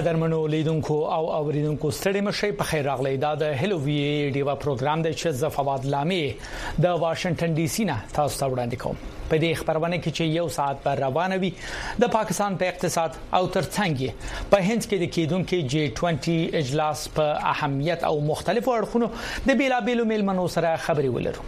قدرمنو لیدونکو او اوریدونکو ستړي مشي په خیر راغلی دا د هلو وی ډیوا پروګرام د چې زفواد لامي د واشنگټن ډي سي نه تاسو ته وړاندې کوم په دې خبرونه کې چې یو ساعت پر روانه وي د پاکستان په اقتصاد او ترڅنګ په هند کې د کېدونکو جی 20 اجلاس په اهمیت او مختلفو اړخونو د بیلابېلو ملمنو سره خبري ولرو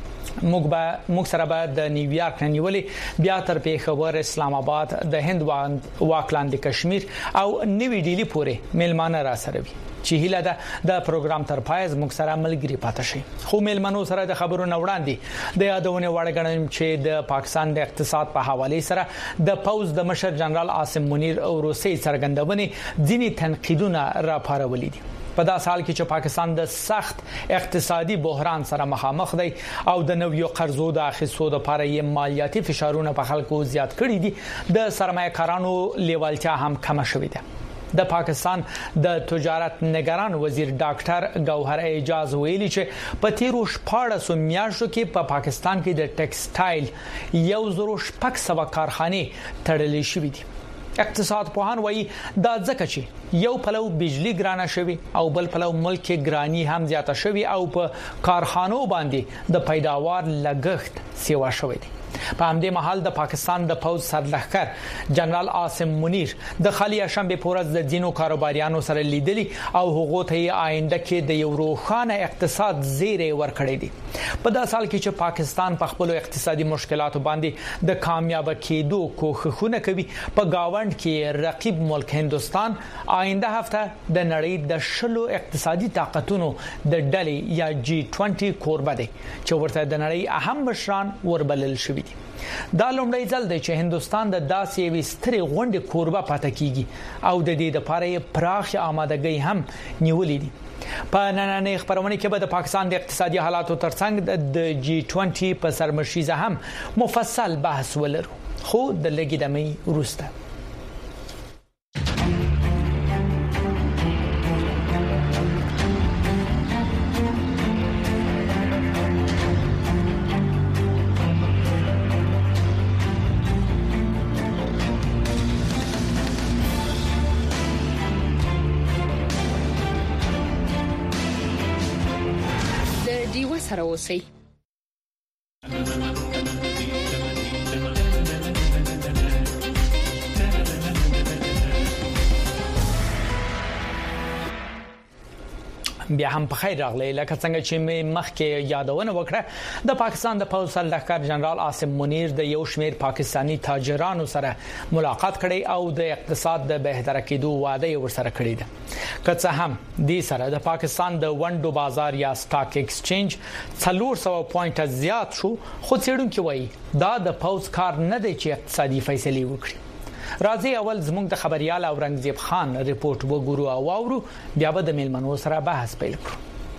موږ سره به د نیویارک نیولې بیا تر پیښور اسلام آباد د هند واکلاند کشمیر او نوی ډیلی پورې ملمانه را سره وي چې هیله ده د پروګرام تر پای زموږ سره ملګری پاتې شي خو ملمنو سره د خبرونو وړاندې د یادونه وړ غنم چې د پاکستان د اقتصاد په حواله سره د پوز د مشر جنرال عاصم منیر او روسي څرګندونې ځینی تنقیدونه را پارولې دي په دا سال کې چې پاکستان د سخت اقتصادي بحران سره مخامخ دی او د نویو قرضو د اخیستو لپاره یې مالیاتي فشارونه په خلکو زیات کړي دي د سرمایه‌کارانو لیوالتیا هم کم شوې ده د پاکستان د تجارت نگران وزیر ډاکټر گوهر اعجاز ویلي چې په تیرو 14 میاشتو کې په پاکستان کې د ټیکسټایل 1600 کارخانه تړلې شوې دي اقتصاد پوهان وایي دا ځکه چې یو پلو بجلی ګرانه شوی او بل پلو ملک ګرانی هم زیاته شوی او په کارخانو باندې د پیداوار لګښت سیوا شوی دی په همدې محل د پاکستان د پوز سرلښکر جنرال عاصم منیر د خالی شنبه پورز د دینو کاروباریانو سره لیدلی او حقوق ته آینده کې د یو روښانه اقتصاد زیری ورکړی دی په دا سال کې چې پاکستان په خپل اقتصادي مشکلاتو باندې د کامیاب کېدو کوښښونه کوي په گاوند کې رقیب ملک هندستان آینده هفته د نړۍ د شلو اقتصادي طاقتونو د ډلې یا جی 20 کوربه دی چې ورته د نړۍ اهم مشران وربلل شوی دا لومړی ځل دی چې هندستان د داسې یوې سترې غونډې کوربه پاتې کیږي او د دې لپاره پراخ آمادګي هم نیولې دي په نننۍ خبرونه کې به د پاکستان د اقتصادي حالاتو ترڅنګ د جی 20 په سرمشيزه هم مفصل بحث ولرو خو د لګي دمه وروسته سره اوسئ بیا هم په خیر راغلی لکه څنګه چې مخکې یادونه وکړه د پاکستان د پوز سرلښکر جنرال عاصم منیر د یو شمیر پاکستانی تاجرانو سره ملاقات کړي او د اقتصاد د بهتر کېدو وعده ورسره کړې ده که څه هم د سره د پاکستان د ونډو بازار یا سٹاک ایکسچینج 400 پوینټ زیات شو خو څېړونکو وایي دا د پوز کار نه دی چې اقتصادي فیصله وکړي راځي اول زموږ د خبريال اورنګزیب خان ریپورت وګورو او واورو بیا به د ملمنو سره بحث پیل کړو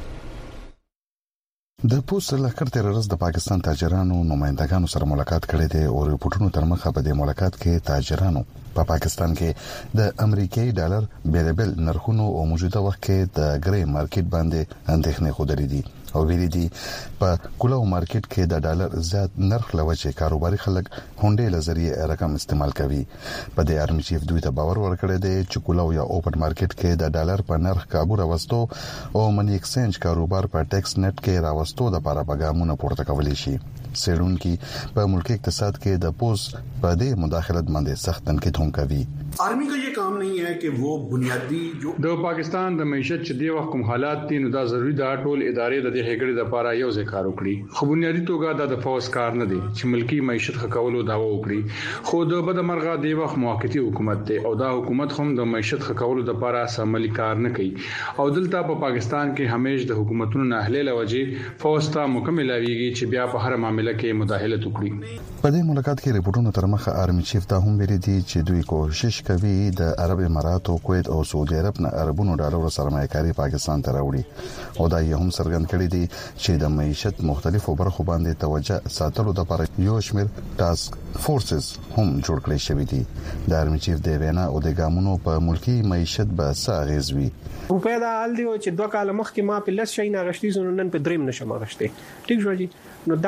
د پوز سرلښکر تیر ورځ د پاکستان تاجرانو نمائندګانو سره ملاقات کړي دي او ریپورتونو تر مخه په دې ملاقات کې تاجرانو په پاکستان کې د امریکایي ډالر بیلبل نرخونو او موجوده وخت کې د ګری مارکیټ باندې اندېښنې خوده دي او ویلي دي په کولو مارکیټ کې د ډالر زیات نرخ لوجه کاروباري خلک هونډې لزریه رقم استعمال کوي په دې ارمی چیف دوی ته باور ورکړی دی چې کولو یا اوپن مارکیټ کې د ډالر په نرخ کابو راوستو او منی ایکسچینج کاروبار په ټیکس نت کې راوستو د لپاره پیغامونه پورته کولی شي سړونکي په ملکی اقتصاد کې د پوز په دې مداخلت باندې سخت تنقید هم کوي आर्मी का ये काम नहीं है कि वो बुनियादी जो د پاکستان د معیشت چې دی وخت کوم حالات دي نو دا ضروری دا ټول ادارې د دې هګړې د لپاره یو ځای کار وکړي خو بنیادی توګه د فوز کار نه دی چې ملکی معیشت خکولو داوا وکړي خو د بدمرغه دی وخت موقتی حکومت ته او دا حکومت هم د معیشت خکولو د لپاره سملی کار نه کوي او دلته په پاکستان کې همیش د حکومتونو نه اهله لوجه فوز ته مکمل اویږي چې بیا په هر معاملې کې مداخله وکړي په دې ملاقات کې ریپورتونو تر مخه آرمی چیف ته هم ویلي دي چې دوی کوشش کوي د عرب اماراتو کویت او سعودي عرب نه عربونو ډالر سرمایه‌کاري پاکستان ته راوړي او دا یې هم څرګند کړی دی چې د معیشت مختلفو برخو باندې توجه ساتلو لپاره یو شمېر ټاسک فورسز هم جوړ کړی شوی دی د آرمی چیف دی وینا او د ګامونو په ملکی معیشت به ساغیز وي روپیا د حال دی چې 2 کال مخکې ما په لس شي نه غشتي زونن په دریم نشم غشتي ټیک شو جی نو دا په صورت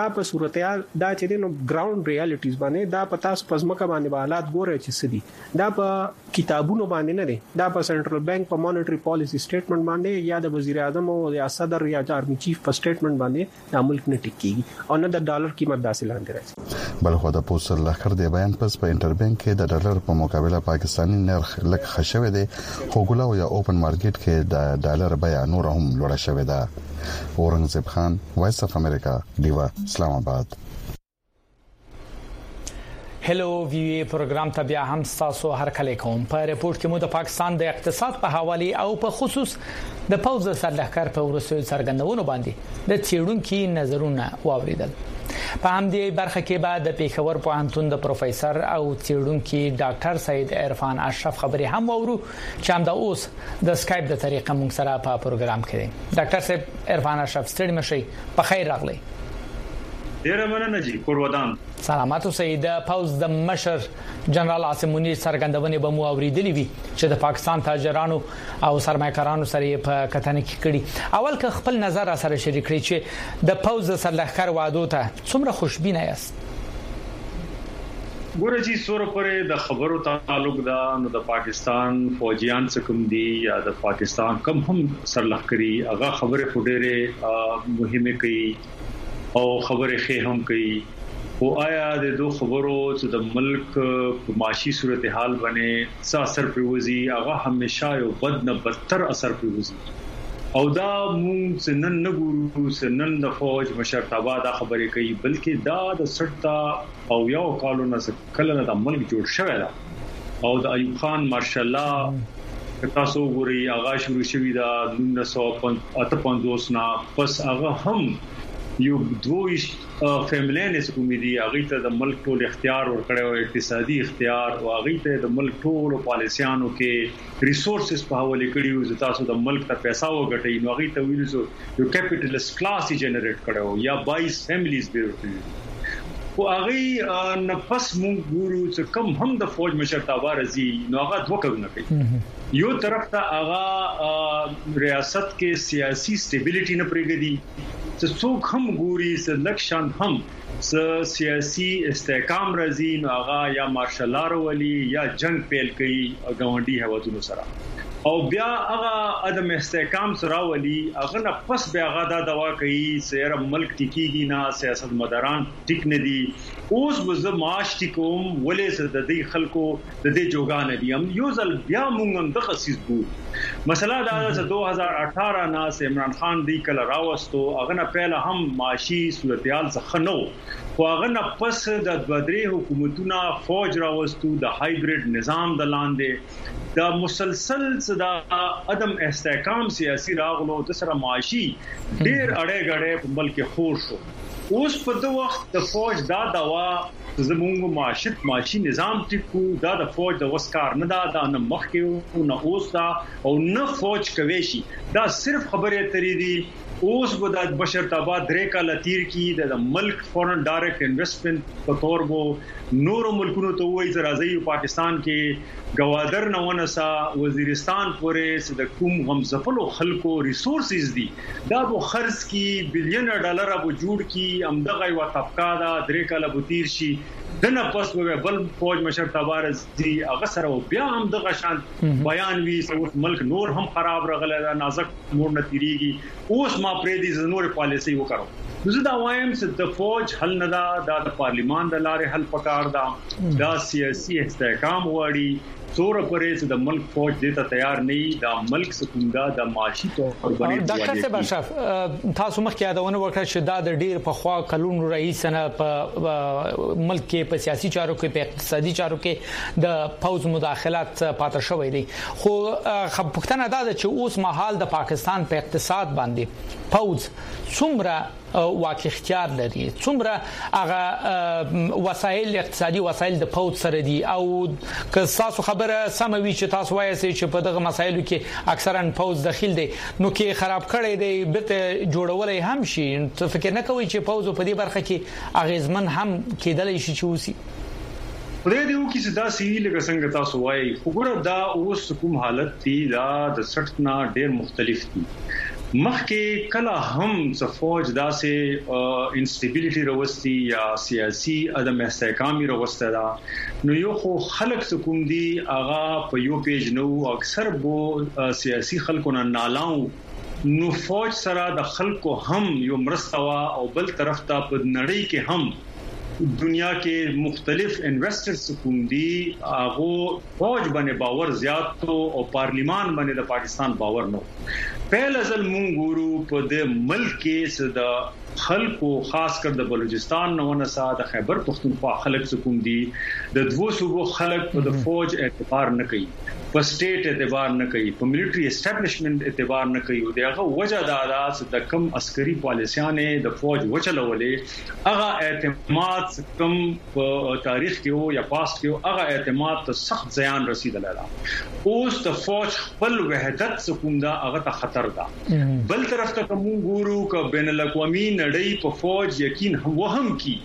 صورتیا دا چې نو ګراوند ریالټیز باندې دا پتا سپزمکه باندې حالات ګوره چې سدي دا په کتابونو باندې نه دي دا په سنټرل بانک په مانیټری پالیسی سټیټمنټ باندې یا د وزیر اعظم او یا صدر یا آرمي چیف په سټیټمنټ باندې د ملک نه ټیکيږي او نه د ډالر قیمت داسې لاندې راځي. بلخو د پوسټ لخر دی بیان پس په انټربانک کې د ډالر په مقابله پاکستاني نرخ لږ خښوي دی خو ګلاو یا اوپن مارکیټ کې د ډالر بیه نور هم لوړه شوې ده. اورنګزیب خان وایس اف امریکا دیوا اسلام آباد. هلو وی پروګرام ته بیا هم تاسو هر کله کوم په ریپورت کې مو د پاکستان د اقتصاد په حواله او په خصوص د پوز سرلښکر په ورسوي څرګندونو باندې د چیرونکو نظرونه واوریدل. په همدې برخه کې بعد د پیښور پوهنتون د پروفیسور او چیرونکو ډاکټر سید عرفان اشرف خبري هم وورو چې هم د اوس د اسکایپ د طریقې موږ سره په پروګرام کې دي. ډاکټر سید عرفان اشرف ستړي مشي په خیر راغلی. ډیره مننه جی قربان. سلامات اوسئ. د پوز د مشر جنرال عاصم منیر څرګندونې به مو اوریدلې وي چې د پاکستان تاجرانو او سرمایه‌کارانو سره په کتنه کې کړي. اول که خپل نظر سره شریک کړئ چې د پوز سرلښکر وعدو ته څومره خوشبینه یاست؟ ګوره جی سور پرې د خبرو تعلق دا نو د پاکستان فوجیان څخه کوم دي یا د پاکستان کم هم سرلښکري هغه خبره خډېره مهمه کوي او خبره خې هم کوي او آیا د دوه خبرو چې د ملک په معاشي صورتحال باندې څه اثر پروزي هغه همیشه یو بد نه بدتر اثر پروزي او دا مونږ سنن نه ګورو سنن د فوج مشرتابه دا خبرې کوي بلکې دا د سټا او یو کالو نه کله د ملک جوړ شوی دا او د ایوب خان مارشال الله تاسو ګوري هغه شروع شوی دا 1958 نه پس هغه هم یو دوی فیملینز کومېدي هغه ته د ملک ټول اختیار ورکړی او اقتصادي اختیار او هغه ته د ملک ټول پالیسیانو کې ریسورسز په حواله کړیو چې تاسو د ملک ته پیسې وګټئ نو هغه ته ویل شو یو کیپټالیست کلاس جنریټ کړو یا 22 فیملیز به ورته او هغه نه پس مونږ ګورو چې کم هم د فوج مشرتابه راځي نو هغه دوه کارونه کوي. یو طرف ته هغه ریاست کې سیاسي سټیبিলিټي نه پرېږدي چې څوک هم ګوري چې لکشن هم سیاسي استحکام راځي نو هغه یا مارشال لا ورولی یا جنگ پیل کوي غونډي هواتونو سره او بیا هغه عدم استحکام سره ولی هغه نه پس بیا هغه دا دوا کوي چې ملک ټیکيږي نه سیاست مداران ټیک نه دي اوس وز معاش ټیکوم ولې چې د دې خلکو د دې جوګان دي هم یو ځل بیا مونږ هم د خصیص بو مسله دا چې 2018 نه عمران خان دی کله راوستو هغه نه پهله هم معاشي صورتحال څخه نو خو هغه نه پس د دوادري حکومتونو فوج راوستو د هایبرید نظام د لاندې دا مسلسل صدا عدم استحکام سیاسي راغلو د سره معاشي ډیر اړه غړې په بلکې خور شو. اوس په دغه وخت د فوج دا دوا زموږ معاشي نظام ټیکو دا د فوج د وسکار نه دا نه مخکې نه اوس دا او نه فوج کوي شي دا صرف خبره تری دي. اوس به د بشرتابه درې کال تیر کی د ملک فورن ډایرکټ انویسټمنټ په تور وو نور ملکونو ته وایي چې راځي پاکستان کې گوادر نه ونسا وزیرستان پورې د کوم غمزفلو خلکو ریسورسز دي دا به خرج کی بلین ډالر ابو جوړ کی امدغه یو طبقه دا درې کال ابو تیر شي دنه پس به بل فوج مشرتابه راځي هغه سره بیا هم دغه شان بیان وی چې ملک نور هم خراب راغلی دا نازک نور نه تیریږي اوس ما پرې دي نور پالیسي وکړو زه دا وایم چې د فوج حل نه دا د پارلیمان د لارې حل پکار دا سیاسي استحکام وړي څوره پرې چې د ملک فوج دې ته تیار نه دا ملک سکوندا د معاشي تور باندې ډاکټر صاحب اشرف تاسو مخکې یادونه وکړه چې دا د ډیر په خوا کلونو رئیس نه په ملک کې په سیاسي چارو کې په اقتصادي چارو کې د فوج مداخلات پاتې شوې دي خو خپښتنه دا چې اوس مهال د پاکستان په اقتصاد باندې فوج څومره واقع اختیار لري څومره هغه وسایل اقتصادي وسایل د فوج سره دي او که تاسو خبره سموي چې تاسو وایي چې په دغه مسایلو کې اکثرا فوج داخل دي نو کې خراب کړي دي بیرته جوړولای هم شي څه فکر نه کوي چې فوج په دې برخه کې اغیزمن هم کېدلی شي چې وسی پرې دیو کې دا سی لکه څنګه تاسو وایي وګوره دا اوس کوم حالت دی دا د 60 نه ډېر مختلف دي مخکې کله هم څه فوج داسې انسټیبিলিټي راوستي یا سیاسي عدم استحکامي راوسته دا نو یو خو خلک کوم دي هغه په یو پیج نو اکثر بو سیاسي خلکو نه نالاو نو فوج سره د خلکو هم یو مرستوا او بل طرف ته په نړۍ کې هم دنیا کې مختلف انویسټرز کوم دي هغه فوج باندې باور زیات او پارلیمان باندې د پاکستان باور نو پهل ازل مونږ ګورو په د ملک کې د خلکو خاص کر د بلوچستان نو نه ساده خیبر پختونخوا خلک کوم دي د دوه صوبو خلک په د فوج اعتبار نه کوي په سټیټ اعتبار نه کوي په ملټری اسټابلیشمنت اعتبار نه کوي او دغه وجه دا ده د کم عسکري پالیسیانه د فوج وچلولې هغه اعتماد کم په تاریخ کې او یا پاست کې هغه اعتماد ته سخت زیان رسیدل لاله اوس د فوج خپل وحدت کوم دا هغه ته خطر ده بل طرف ته کوم ګورو ک بین الاقوامي نړۍ په فوج یقین وهم کی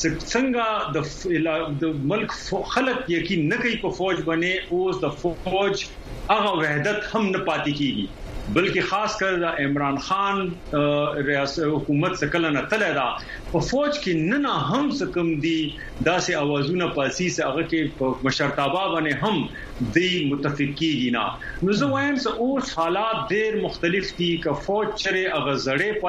څنګه د ملک خلک یقین نه کوي په فوج باندې اوس د فوج هغه وحدت هم نه پاتې کیږي بلکې خاص کر د عمران خان ریاست حکومت څخه نه تل دا په فوج کې نه هم څکم دي داسې اوازونه پاسي هغه کې په مشرتابه باندې هم دی متفقیږي نه نو زه وایم چې اوس حالات ډېر مختلف دي ک فوج چره هغه زړې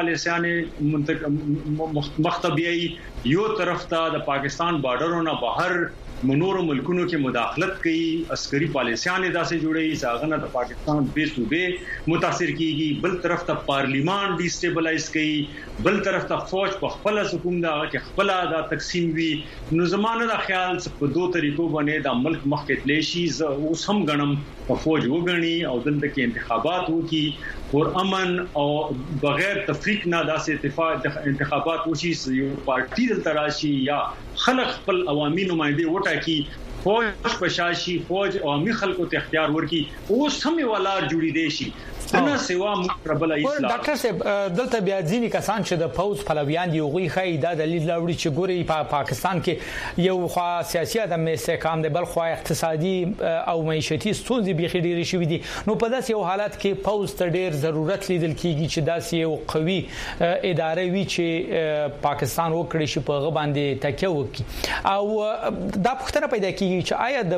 پالیسیانه مختبیي یو طرف ته د پاکستان بارډرونو بهر منور ملکونو کې مداخلت کوي عسکري پالیسیانه داسې جوړي ځاغنه د پاکستان به صوبې متاثر کیږي بل طرف ته پارلیمان ډی سټیبلایز کوي بل طرف ته فوج په خپل حکومت دا کې خپل دا تقسیم وي نو زمانه د خیال په دوه طریقو باندې د ملک مخکې تلشي اوس هم غنم په فوج وګڼي او دلته کې انتخابات وکي پر امن او بغیر تفریق نه داسې انتخابات وشي یو پارټي دلته راشي یا خلک خپل عوامي نمائندې وټاکي فوج پشاشي فوج عوامي خلکو ته اختیار ورکي اوس هم ولار جوړې دي شي نه سوا مقربل اسلام ډاکټر صاحب دلته بیا ځینی کسان چې د پوز پلویان دی غوي خای دا دلیل لوري چې ګوري په پاکستان کې یو خوا سیاسي ادم استحکام دی بل خوا اقتصادي او معیشتي ستونزې بيخي ډېرې شوې دي نو په داسې یو حالت کې پوز ته ډېر ضرورت لیدل کیږي چې داسې یو قوي ادارې وي چې پاکستان وکړي شي په غو باندې تکیه وکړي او دا پوښتنه پیدا کیږي چې آیا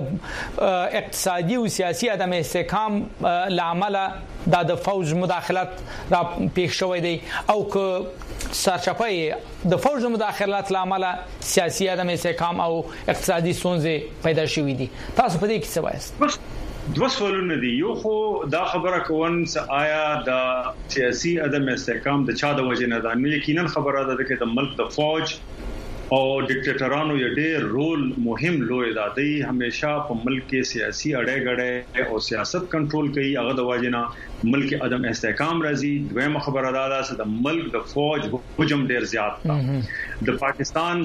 د اقتصادي او سیاسي ادم استحکام لامل د فوج مداخلت را پیښ شوې دي او که سرچپه د فوج مداخلت لامل سیاسي عدم استحکام او اقتصادي ستونزې پیدا شوې دي تاسو په دې کې څه وایي دوه سوالونه دي یو خو دا خبره کوم چې آیا د سیاسي عدم استحکام د چا د وجه نه ده نو یقینا خبره ده چې د ملک د فوج او ډیکټیټرانو یې ډېر رول مهم لوی دی همیشه په ملک کې سیاسي اړه غړې او سیاست کنټرول کوي هغه د واجنه ملک عدم استحکام راځي دویمه خبره ده چې د ملک د فوج حجم ډېر زیات دی د پاکستان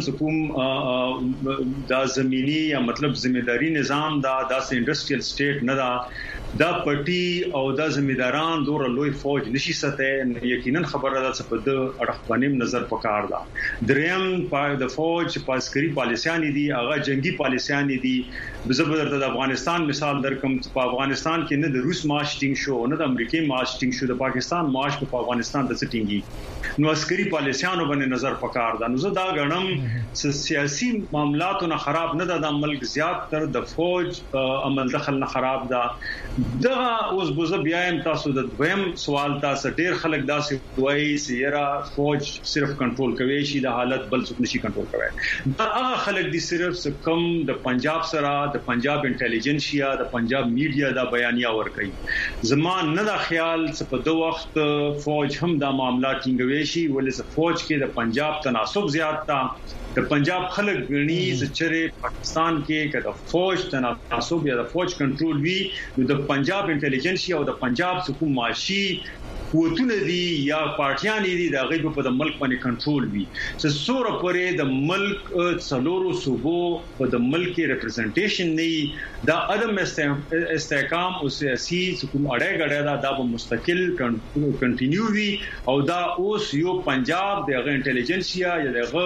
حکومت د زمینی یا مطلب ځمېداري نظام دا د انډستریال سټیټ نه دا دا پټي او د ځمېداران دور لوی فوج نشي سته یقینا خبره ده چې په د اړه باندې نظر پکار ده دریم په د فوج پاسکري پالیسیان دي هغه جنگي پالیسیان دي بزبر د افغانستان مثال درکم په افغانستان کې نه د روس مارچ ټینګ شو نه د امریکای مارچ ټینګ شو د پاکستان مارچ په افغانستان د سټینګي نو عسکري پالیسیانو باندې نظر پکار ده نو زه دا غنم سیاسي معاملاتونه خراب نه ده د ملک زیات تر د فوج عمل دخل نه خراب ده دا اوس بوزه بیایم تاسو د دویم سوال تاسو ډیر خلک داسې وایي چې یرا فوج صرف کنټرول کوي شي د حالت بل څه نشي کنټرول کوي دا هغه خلک دي صرف کم د پنجاب سره د پنجاب انټيليجنسیا د پنجاب میډیا دا بیانیا ور کوي زمان نه دا خیال چې په دوه وخت فوج هم دا معاملات ټینګوي شي ولې فوج کې د پنجاب تناسب زیات تا د پنجاب خلک غني چې پاکستان کې کله فوج تناسب یا د فوج کنټرول وی نو د پنجاب انټيليجنسیا او د پنجاب حکومت معاشي قوتونه دي یا پارټیان دي د غیب په د ملک باندې کنټرول وي چې سوره پرې د ملک څلورو صوبو په د ملک ریپرزنټیشن نه دا عدم استحکام او سیاسي حکومت اړه غړه دا به مستقل کنټینیو وي او دا اوس یو پنجاب د انټيليجنسیا یا د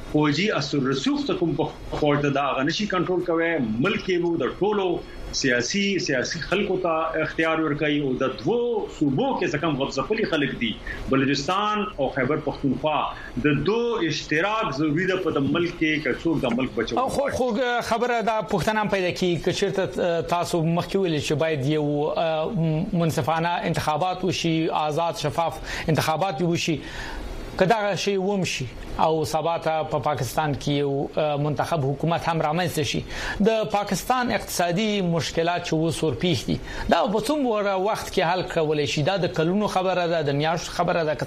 فوجي اثر رسوخ ته کوم په فوج دا غنشي کنټرول کوي ملک یې وو د ټولو سیاسي خلکو ته اختیار ورکړي او د دوو صوبو کې څنګه غوځپلي خلک دي بلوچستان او خیبر پختونخوا د دوه اشتراک ضروري ده په ملک کې کڅوړ د ملک بچو خو خبره دا پښتنام پیدا کی کچرته تاسو مخکې ویل چې باید یو منصفانه انتخابات وشي آزاد شفاف انتخابات وشي کدا شی ومشي او سباته په پاکستان کې یو منتخب حکومت هم رامنځته شي د پاکستان اقتصادي مشکلات چې وسور پیښ دي دا په څومره وخت کې حل کولای شي دا د کلونو خبره ده د میاشتو خبره ده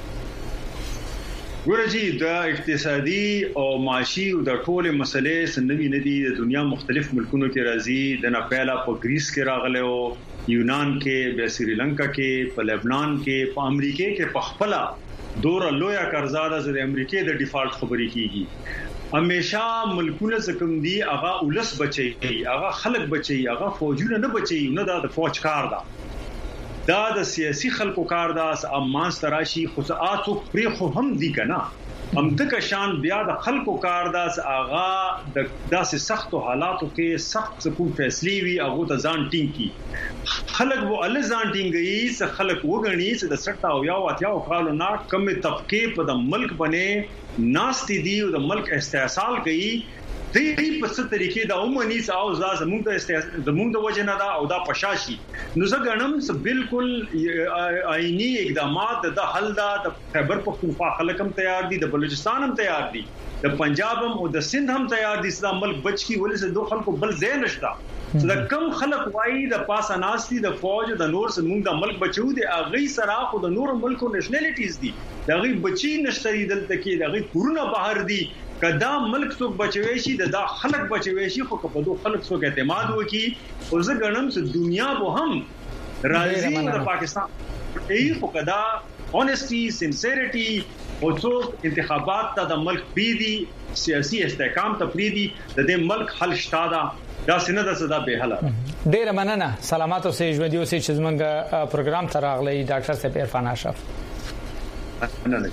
څنګه ورجی د اقتصادي او معاشي او د ټوله مسلې سنوي ندي د دنیا مختلف ملکونو کې راځي د ناپیلا په گریس کې راغله او یونان کې په سریلانکا کې په لبنان کې په امریکا کې په خپل دور لویا قرضاده د امریکای د ډیفالت خبرې کیږي همیشه ملکونه زکم دي هغه ولس بچي هغه خلک بچي هغه فوجونه نه بچي نه د فوج کار دا د سیاسي خلکو کار دا امان ستراشي خصوصات پرې خو هم دي کنه هم د کشان بیا د خلکو کار داس اغا د داسې سختو حالاتو کې سخت کوم فیصله وی هغه ته ځان ټینګ کی خلک وو ال ځان ټینګي چې خلک وګڼي چې د 60 او یا واتیاو کالو نا کم طبقه په د ملک باندې ناستې دي او د ملک استحصال کوي د په څه طریقې دا عمومي او زموږ د وجنه دا او دا پشاشي نو زه غنم چې بالکل آئینی اقدامات د حل دا د خیبر پختونخوا خلک هم تیار دي د بلوچستان هم تیار دي د پنجاب هم او د سند هم تیار دي چې ملک بچ کی ولې چې دوه خلکو بل ځای نشتا چې د کم خلک وایي د پاسه ناشتي د فوج د نور زموږ د ملک بچو دي اغه سره خو د نور ملکو نېشنلټیز دي دغه بچی نشتري دلته کې دغه کورونه بهر دي کدا ملک څوک بچوي شي دا خلک بچوي شي خو په دوه خلک څوک اعتماد وکي او زه ګڼم چې دنیا به هم راځي د پاکستان ای خو کدا اونستي سنسریټي او څوک انتخابات ته د ملک پیدي سیاسي استحکام ته پیدي د دې ملک حل شته دا سینه د صدا به حل ډیر مننه سلامات اوسې ژوندۍ اوسې چې زمونږ پروګرام ته راغلی ډاکټر صاحب عرفان اشرف مننه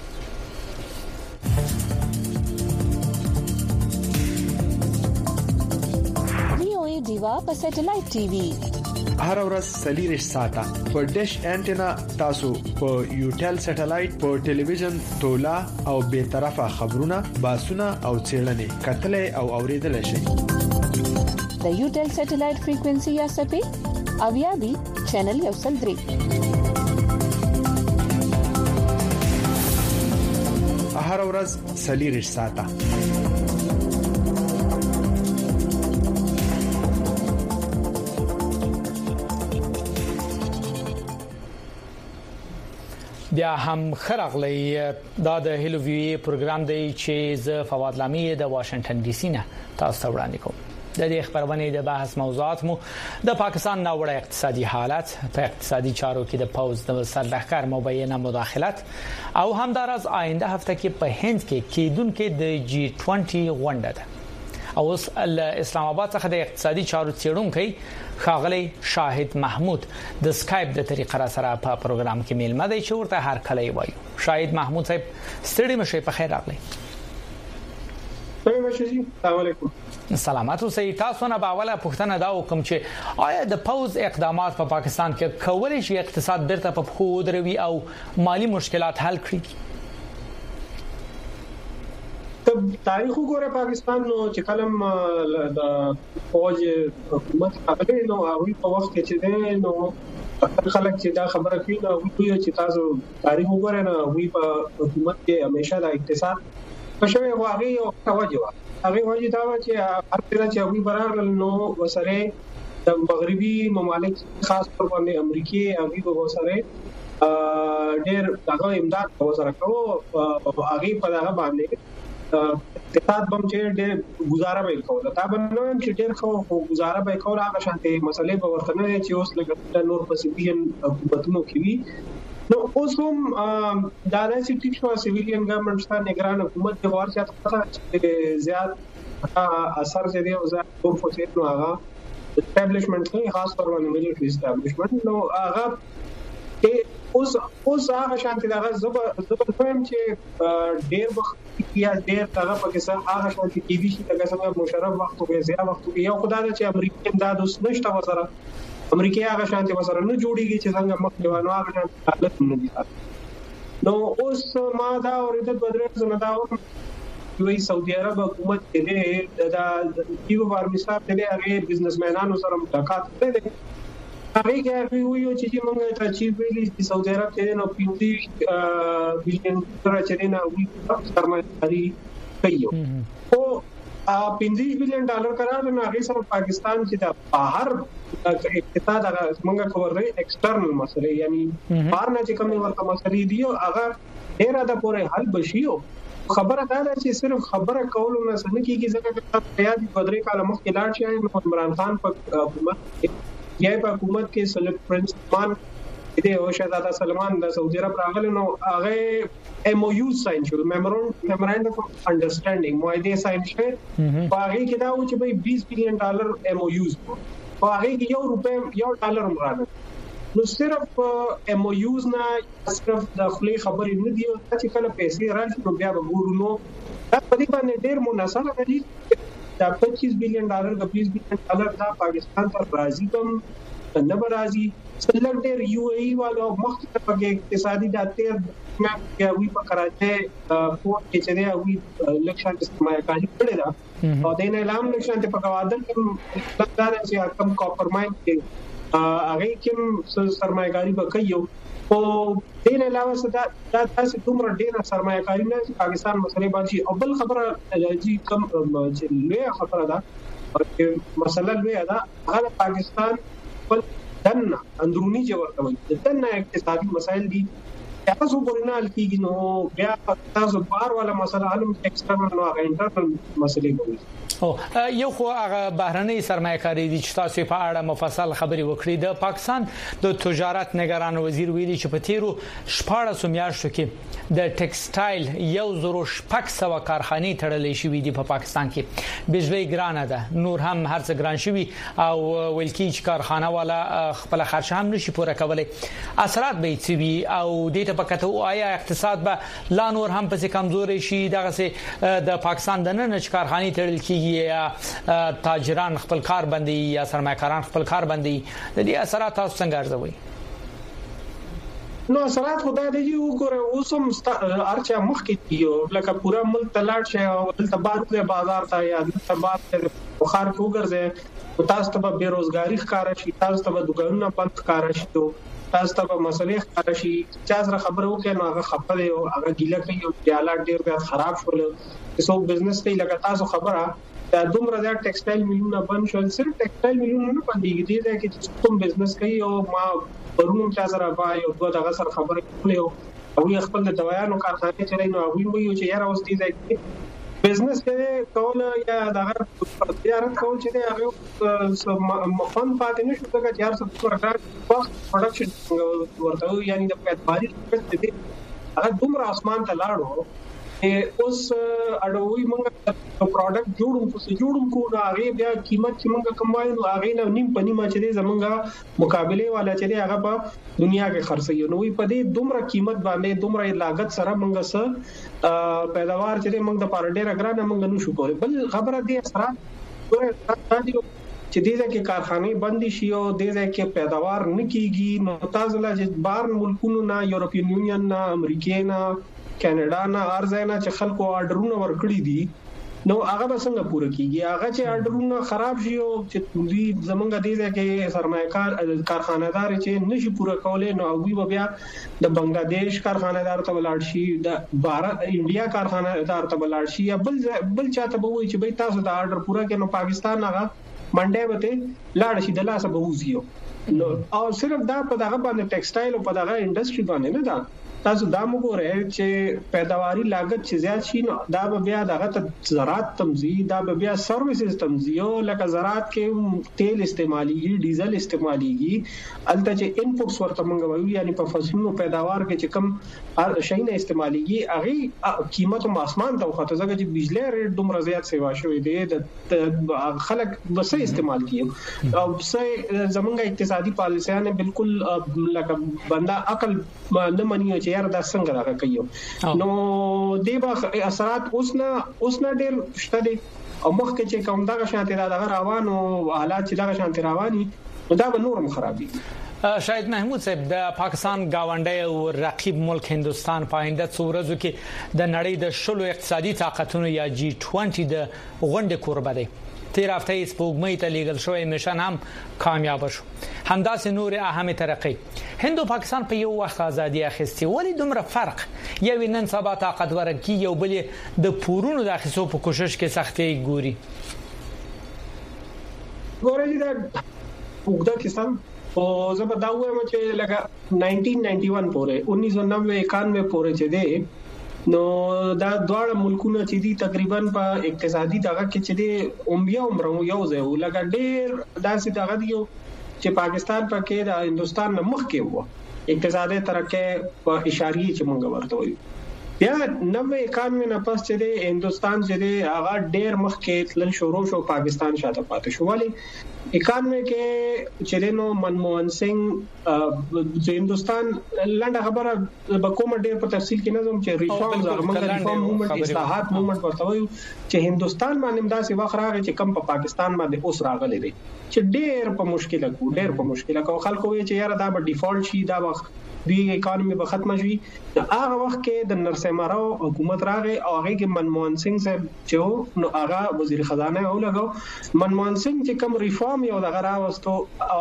دیوا په سټلایټ ټي وي هر ورځ سلیریش ساته په ډیش انټینا تاسو په یوټل سټلایټ په ټلویزیون تولا او به طرفه خبرونه باسونه او چیرلنې کتلې او اوریدل شي د یوټل سټلایټ فریکوئنسي یا سپې اویا بي چینل یو سل 3 هر ورځ سلیریش ساته بیا هم خرغلی دا د هلو وی پروګرام دی چې ز فواد لامي د واشنگټن ډي سي نه تاسو وړاندې کوم د دې خبرونه د بحث موضوعات مو د پاکستان ناوړه اقتصادي حالت په اقتصادي چارو کې د پوز د سرلښکر مبینه مداخلت او همدارس آینده هفته کې په هند کې کېدونکو د G20 غونډه ده او اسلام آباد څخه د اقتصادي چارو څېړونکو خاغلی شاهد محمود د سکایپ د طریقې سره په پروګرام کې میلمه دی چې ورته هر کله وایو شاهد محمود صاحب ستړي مشه په خیر راغلی السلام علیکم سلامات اوسئ تاسو نه باوله پښتنه دا وکم چې آیا د پوز اقدامات په پاکستان کې کولای شي اقتصاد بیرته په خو دروي او مالی مشکلات حل کړي تاریخ وګوره پاکستان نو چې کلم د فوج حکومت هغه نو هغه په وخت کې چې نو خلک چې دا خبره کوي نو هغه چې تاسو تاریخ وګوره نو وی په حکومت کې همیشه د اقتصاد په شوی هغه یو توجه هغه وایي دا چې هر کله چې هغه برابر نو وسره د مغربي ممالک خاص پر باندې امریکای هغه وسره ډېر دغه امداد وسره کوو هغه په دغه باندې اقتصاد بم چې ډېر گزاره به کوله دا بنوم چې ډېر خو گزاره به کوله هغه شانتي مسلې په ورته نه چې اوس لګ نور پسیفین حکومتونو کې وي نو اوس هم دا د سټیشن سیویلین ګورنمنت ستاسو نگران حکومت د ورشات څخه زیات اثر زیاده او زیات فوکس نو هغه اسټابلیشمنت کې خاص پر باندې ملي اسټابلیشمنت نو هغه اوس هغه شانتي دا زبر فهم چې ډېر وخت یا ډېر هغه پاکستان هغه شانتي کې دي چې څنګه مشرف وخت او زیات وخت یو خدای چې امریکا امداد اوس نشته وسره امریکا هغه شانتي وسره نه جوړیږي چې څنګه مخکې وانه هغه شانتي حالت نه دي نو اوس ما دا اورېدل بدرې زنده وي سعودي عرب حکومت دې دا دیو فارمیسار دې هغه بزنسمنانو سره ملاقات کړي هغه کې ویو چې موږ ته چې ویلي چې سعودي عرب ته نو 50 بلین ډالر چې نه وي سرمایه‌داري کوي او 50 بلین ډالر قرار نه هغه سره پاکستان چې د بهر اقتصاد هغه موږ خبر لري ایکسټرنل مسله یعنی بهر نه چې کوم ورته مسلې دی هغه ډیره د پورې حل بشيو خبره دا ده چې صرف خبره کول نه سن کیږي ځکه چې یاد بدرې کاله مخکې لاړ شي عمران خان په حکومت یې په حکومت کې سلطنت پرنس سلمان دې او شهزاده سلمان د سعودي عرب راغلی نو هغه ام او یو ساين شو میمورانډم اف انډرستانډینګ معاهده ساين شوه په هغه کې دا و چې به 20 بلین ډالر ام او یوز په هغه کې $1 مرانه نو صرف ام او یوز نه صرف د خپل خبرې نه دی چې کله پیسې راځي نو بیا به ګورو دا په دې باندې ډېر مناسبه دي دا $25 بلین د $20 بلین دا پاکستان ته راځي کوم نه راځي څلور ډېر یو ای والو مخکې په اقتصادي داتې نه وی په کراچي پورت کې چې دی وی لکشان استعمال کوي کړي دا او د نه اعلان لکشان ته په قواعد کې لږ چې کم کاپرماین کې هغه کې سرمایه‌ګاری وکړي او دین علاوه صدا تاسو دومره ډیره سرمایه‌کاری نه چې پاکستان مسلې باندې او بل خبره چې کم چې لوی خبره ده چې مسله لوی ده هغه پاکستان په دن اندرونی جوړ کوي دن اقتصادي مسایل دي تاسو ګورنال کېږي نو بیا تاسو بار والا مسله حل ایکسټرنل نو هغه انټرنل مسلې کوي او یو خو هغه بهرنۍ سرمایه‌کاري دي چې تاسو په اړه مفصل خبري وکړي د پاکستان د تجارت نگران وزیر ویلي چې په تیرو 14 میاشتو کې د ټیکسټایل 1,600 کارخانې تړلې شوې دي په پاکستان کې بجلی ګرانه ده نور هم هر څه ګران شوي او ولکې چې کارخانه والا خپل خرچ هم نشي پوره کولای اثرات به چوي او د ته پکته آیا اقتصاد به لا نور هم په کمزوري شي دغه د پاکستان د نن کارخانې تړل کیږي یا تاجران خپل کار بندي یا سرمایه‌کاران خپل کار بندي د دې اثرات تاسو څنګه ارزوي نو اثرات خدای دې وګوره اوسم ارچا مخ کې کیو لکه پورا ملک تلاړ شي او تبار په بازار ته یا تبار په بخار کې وګرځي تاسو ته بیروزګاری ښکارا شي تاسو ته دکانونه بند ښکارا شي تاسو ته مسلې ښکارا شي چې سره خبرو کې نو هغه خپل او هغه ګیله کوي او حالات ډیر زیات خراب شول څو بزنس کوي لکه تاسو خبره دا دومره زیات ټیکسټایل میلیونه بند شول صرف ټیکسټایل میلیونه نه پدېږي دي چې کوم بزنس کوي او ما پرونو چا سره وای او دوه دغه سره خبره کړې او هغه خپل د دوايانو کارخانه چلای نو هغه وایي چې یاره اوس دې بزنس کې کول یا دغه تجارت کول چې هغه مفهوم پاتې نشو دا چې هر څه پروډکټ پروډکشن ورته یعنی د پیداواري هغه دومره اسمان ته لاړو اوس اډوي موږ پروډکټ جوړوم کو دا هغه بیا قیمت چې موږ کموایو هغه نه نیم پنی ما چې زمونږه مقابله والا چې هغه په دنیا کې خرڅي نو په دې دومره قیمت باندې دومره لاګت سره موږ سره پیداوار چې موږ د پاره ډېر اګرانه موږ نشو کولای بل خبره دې اثرات چې دې ځکه کارخانه بند شي او دې ځکه پیداوار نه کیږي نو تاسو لا چې بار ملکونو نه یورپین یونین نه امریکا نه کینیډا نه ارزاینه چې خلکو آرډرونه ورکړي دي نو هغه به څنګه پوره کیږي هغه چې آرډرونه خراب شي او چې دوی زمونږ دې کې سرمایه‌کار کارخانه‌دار چې نشي پوره کولای نو هغه بیا د بنگلاديش کارخانه‌دار ته ولاړ شي د بھارت انډیا کارخانه‌دار ته ولاړ شي یا بل چاته به وي چې به تاسو د آرډر پوره کړئ نو پاکستان هغه منډه وته لاړ شي د لاسه به وځيو او صرف دا په دغه باندې ټیکسټایل او په دغه انډستری باندې نه دا تاسو دا وګورئ چې پیداواري لاګت چې زیات شي نو دا به بیا دغه زراعت تمزي دا به بیا سرویسز تمزي او لکه زراعت کې تیل استعماليږي ډیزل استعماليږي الته چې انپوټس ورته مونږ وایو یعنی په فصلونو پیداوار کې چې کم شي نه استعماليږي هغه قیمت هم اسمان ته وخته ځکه چې بجلی ریټ دومره زیات سیوا شوی دی د خلک بس استعمال کیو او څه زمونږ اقتصادي پالیسیانه بالکل لکه بندا عقل نه مني چې یار دا څنګه راغی کيو نو دیبا اثرات اوسنا ډېر شته دي او مخکې چې کوم دغه شانتي دا روانو حالات چې دغه شانتي رواني دا به نورم خرابي شاید محمود صاحب د پاکستان گاونډي او رقیب ملک هندستان په آینده څو ورځو کې د نړۍ د شلو اقتصادي طاقتونو یا G20 د غونډې کوربه دی تیر هفته یې سپوږمۍ ته لیږل شوی میشن هم کامیاب شو همداسې نور اهمه ترقی هند او پاکستان په یو وخت ازادي اخیستي ولی دومره فرق یو نن سبا طاقت ورکی یو بل د پورونو د اخیستو په کوشش کې سختي ګوري دا وګدا کسان او زه به دا وایم چې لکه 1991 پورې 1990 91 پورې چې دی نو دا دواړه ملکونه چې دي تقریبا په اقتصادي دغه کې چې دي عمر یو ځای ولګا ډېر داسې دغه دی چې پاکستان په کې د هندستان نه مخ کې وو اقتصادي ترقه په اشاریه چې مونږ ورته وایو بیا 90-91 نه پس چې د هندستان چې د هغه ډېر مخ کې تل شروع شو پاکستان شاته پاتې شو والی 91 کې چې نو منموهن سنگ د هندستان لنډه خبره به کوم ډېر په تفصیل کې نه زم چې ریفارمز هغه ریفارم موومېنټ اصلاحات موومېنټ ورته وایو چې هندستان باندې داسې وخت راغی چې کم په پاکستان باندې اوس راغلی دی چې ډېر په مشکله کو خلکو وی چې یاره دا به ډیفالت شي دا وخت دی اکانومي به ختم شي هغه وخت کې د نرسمه راو حکومت راغی او هغه کې منموهن سنگ صاحب چې نو هغه وزیر خزانه او لګاو منموهن سنگ چې کوم ریفارم یو دغه راوستو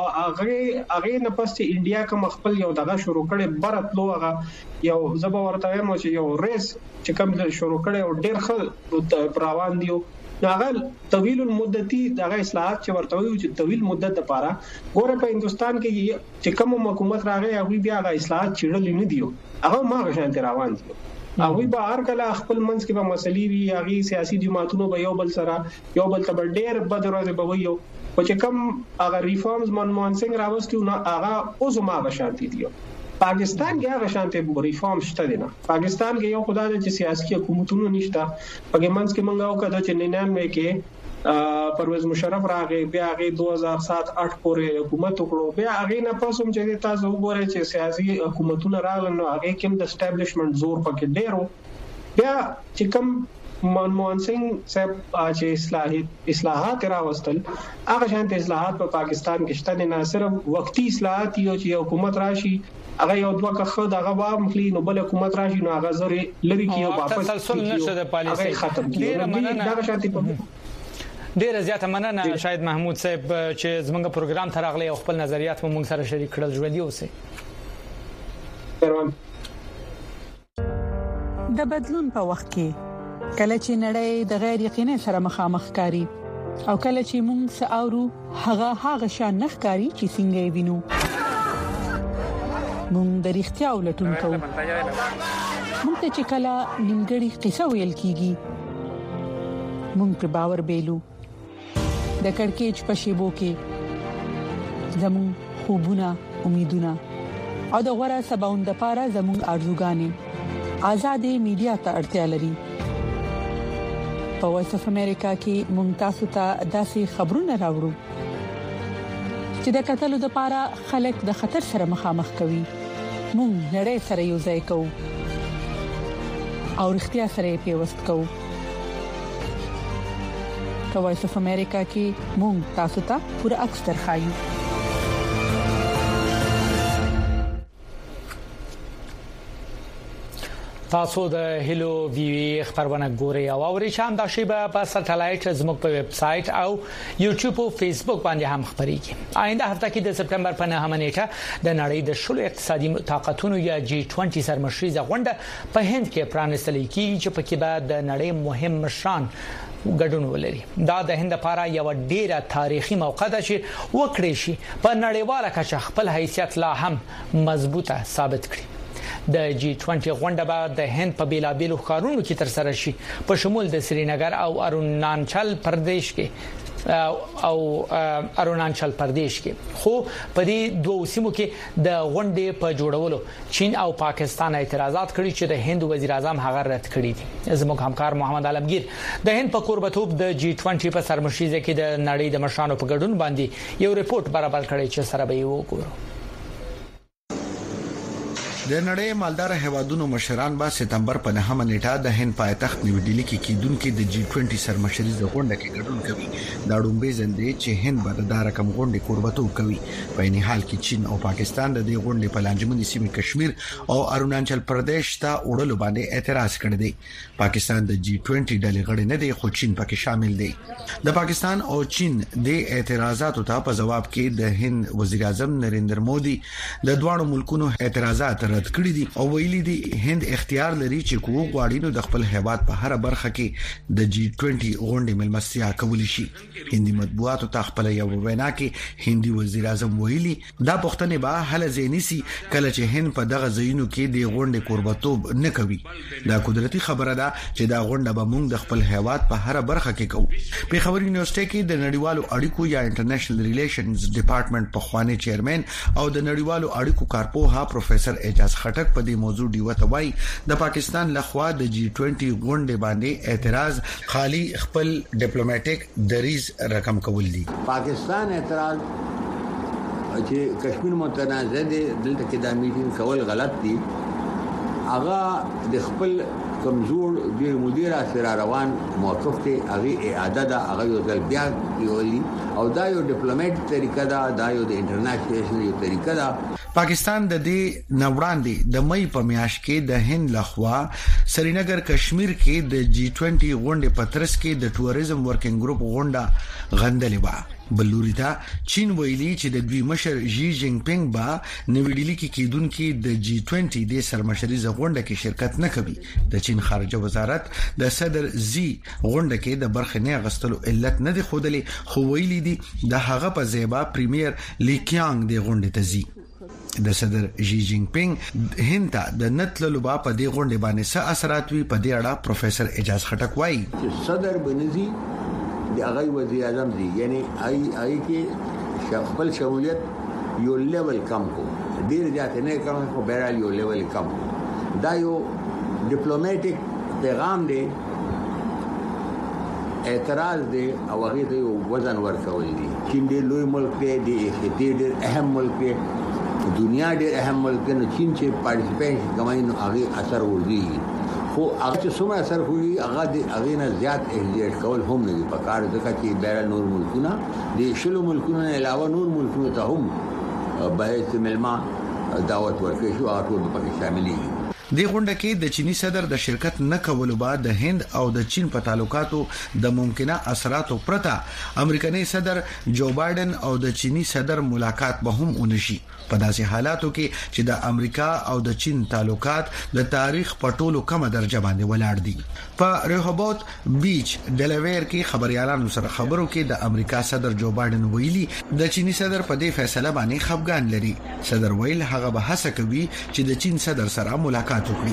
هغه نه پس چې انډیا کوم خپل یو دغه شروع کړي برتلو هغه یو زبر ورته وایم چې یو ریس چې کوم شروع کړي او ډېر خل پروان دیو هغه طویل المدتی دغه اصلاحات چې ورته وي چې طویل مدت لپاره ګوره په هندستان کې چې کوم حکومت راغی هغه بیا هغه اصلاحات چیرل نه دیو هغه ما غشان روان دي هغه به هر کله خپل منځ کې به مسلې وي هغه سیاسي جماعتونو به یو بل سره یو بل ته ډېر بدروازه به وي او چې کوم هغه ریفارمز منموهن سنگ راوستي نو هغه اوس ما غشان دي پاکستان کې هغه شانته ریفارم شته دي نه پاکستان کې یو خدای چې سیاسي حکومتونو نشته پکې منځ کې منګاو کده چې 99 کې پرویز مشرف راغی بیا هغه 2007-8 پورې حکومت وکړو بیا هغه نه پسوم چې تاسو وګورئ چې سیاسي حکومتونه راغلل نو هغه کوم د اسټابلیشمنت زور پکې ډیرو بیا چې کوم منموهن سنگ صاحب چې اصلاحات راوستل هغه شانته اصلاحات په پاکستان کې شته نه صرف وقتی اصلاحات یو چې حکومت راشي هغه یو دوه کخه دغه وام خلی نو بل حکومت راشي نو هغه زری لری کیو واپس تسلسل نشه د پالیسي ډیر مننه ډیر زیاته مننه شاید محمود صاحب چې زمونږ پروګرام ته راغلی او خپل نظریات مو موږ سره شریک کړل ژوندۍ اوسئ د بدلون په وخت کې کله چې نړۍ د غیر یقیني سره مخامخ کاری او کله چې موږ ساورو هغه شان نخکاری چې څنګه وینو موږ د اړتیا ولټون کوو موږ ته چې کله نیمګړی قصه ویل کیږي موږ پر باور بیلو د کڑکېچ په شیبو کې زموږ خوبونه امیدونه او د غوړه سباوند لپاره زموږ ارزوګانې آزادې میډیا ته اړتیا لري په وایس اف امریکا کې ممتازه ته داسې خبرونه راوړو چې د قتل لپاره خلک د خطر سره مخامخ کوي مونږ نړۍ سره یو ځای کوو او اړتیا سره پیوست کوو په وایس اف امریکا کې مونږ تاسو ته پوره عکس درخایو تاسو د هلو وی خبرونه ګورئ او اورئ شان د شیبه په سټلایټ زموږ په ویب سټ او یوټیوب او فیسبوک باندې هم خبريږي آینده هفته کې د سپټمبر په 9 نیټه د نړۍ د شلو اقتصادي طاقتونو یا G20 سرمشريزه غونډه په هند کې پرانستل کیږي چې په کې بعد د نړۍ مهم مشران ګډون ولري دا د هند لپاره یو ډیره تاریخي موقع ده چې وکړي شي په نړیواله کچه خپل حیثیت لا هم مضبوطه ثابت کړي د جی 20 غونډه به د هند په بیلابیلو ښارونو کې تر سره شي په شمول د سرینگر او اروناچل پردیش کې خو په دې دوه سیمو کې د غونډې په جوړولو چین او پاکستان اعتراضات کړي چې د هند وزیر اعظم هغه رد کړی دي. زموږ همکار محمد عالمگیر د هند په قربتوب د جی 20 په سرمشيزه کې د نړۍ د مشرانو په ګډون باندې یو ریپورت برابر کړی چې سره به یې وګورو. د نړۍ مالدار هیوادونو مشران با سپتمبر په 9 نیټه د هند پایتخت نیو ډیلی کې کیدونکو د جی 20 سرمشریزه غونډه کې ګډون کوي. دا ډومبه زندې چې هند به د رقم غونډې قربتوب کوي. په نه حال کې چین او پاکستان د دې غونډې په لانجمنې سیمې کشمیر او اروناچل پردیش ته وړلو باندې اعتراض کړی دی. پاکستان د جی 20 ډلې غړي نه دی خو چین پکې شامل دی. د پاکستان او چین د اعتراضاتو ته په جواب کې د هند وزیر اعظم نریندر مودي د دوه ملکونو اعتراضات رد کړی دي او ویلي دي هند اختیار لري چې کوم غواړي نو د خپل هیواد په هر برخه کې د جی 20 غونډې ملمستیا کولی شي. هندي مطبوعاتو ته خپل یو وینا کې هندي وزیر اعظم ویلي دا پښتنې به هله زینسی کله چې هند په دغه ځایونو کې د غونډې قربتوب نه کوي. دا قدرتي خبره ده چې دا غونډه به موږ د خپل هیواد په هر برخه کې کوو. په خبري یونیورسيټي کې د نړیوالو اړیکو یا انټرنیشنل ریلیشنز ډپارټمنټ په خواني چیرمن او د نړیوالو اړیکو کارپوها پروفیسور اعجاز خټک په دې موضوع دی وتوي د پاکستان لخوا د جی 20 غونډې باندې اعتراض خالی خپل ډیپلوماټیک دریز رقم کول دي. پاکستان اعتراض چې کشمیر متنازع دي دلته کې د میټینګ کول غلط دي. هغه د خپل کمزور د مدیر سره روان موقف ته هغه اعاده ده هغه یو ځل بیا ویلي او دا یو ډیپلوماټیک طریقه ده دا یو د انټرنیشنل یو طریقه ده. پاکستان د دې نوړاندې د مې په میاشت کې د هند لخوا سرینگر کشمیر کې د جی 20 غونډې په ترڅ کې د ټوریزم ورکینګ ګروپ غونډه غندلې و. بلوري دا چین ویلي چې د دوی مشر جی جینګ پینګ با نوې ډیلی کې کیدونکو د جی 20 د سرمشریزه غونډه کې شرکت نه کوي. د چین خارجه وزارت د صدر زی غونډه کې د برخه نه غستلو علت نه دی خودلې خو ویلي دي د هغه په ځای پریمیر لی کیانګ د غونډه ته زی. د صدر جی جینګ پینګ هند د نتللو په دې غونډه باندې څه اثرات وي په دې اړه پروفیسور اعجاز خټک وایي چې صدر بنزي د هغه وزیر اعظم دی یعنی آی کې خپل شمولیت یو لیول کم کو ډیر ځات نه کم کو بیرال یو لیول کم دا یو ډیپلوماټیک پیغام دی اعتراض دی او هغه ته وزن ورکول دي. چین ډیر لوی ملک دی د ډیر اهم ملک دی دنیا ډیر اهم ملک نه چین چې پارټیسپیټ کوي نو هغه اثر ورځي خو هغه چې څومره اثر کوي هغه نه زیات احتیاط کول هم نه پکار ځکه چې بیرل نور ملکونه د شلو ملکونو علاوه نور ملکونو ته هم به ملما دعوت ورکړي شو او ټول په شامل دي. د غونډه کې د چینی صدر د شرکت نه کولو بعد د هند او د چین په تعلقاتو د ممکنه اثراتو پرته امریکایي صدر جو بایدن او د چینی صدر ملاقات به هم ونشي. په داسې حالاتو کې چې د امریکا او د چین تعلقات د تاریخ په ټولو کمه درجه باندې ولاړ دي. په ریهوبوت بیچ ډیلاویر کې خبريالانو سره خبرو کې د امریکا صدر جو بایدن ویلي د چینی صدر په دې فیصله باندې خفګان لري. صدر ویل هغه به هڅه کوي چې د چین صدر سره ملاقات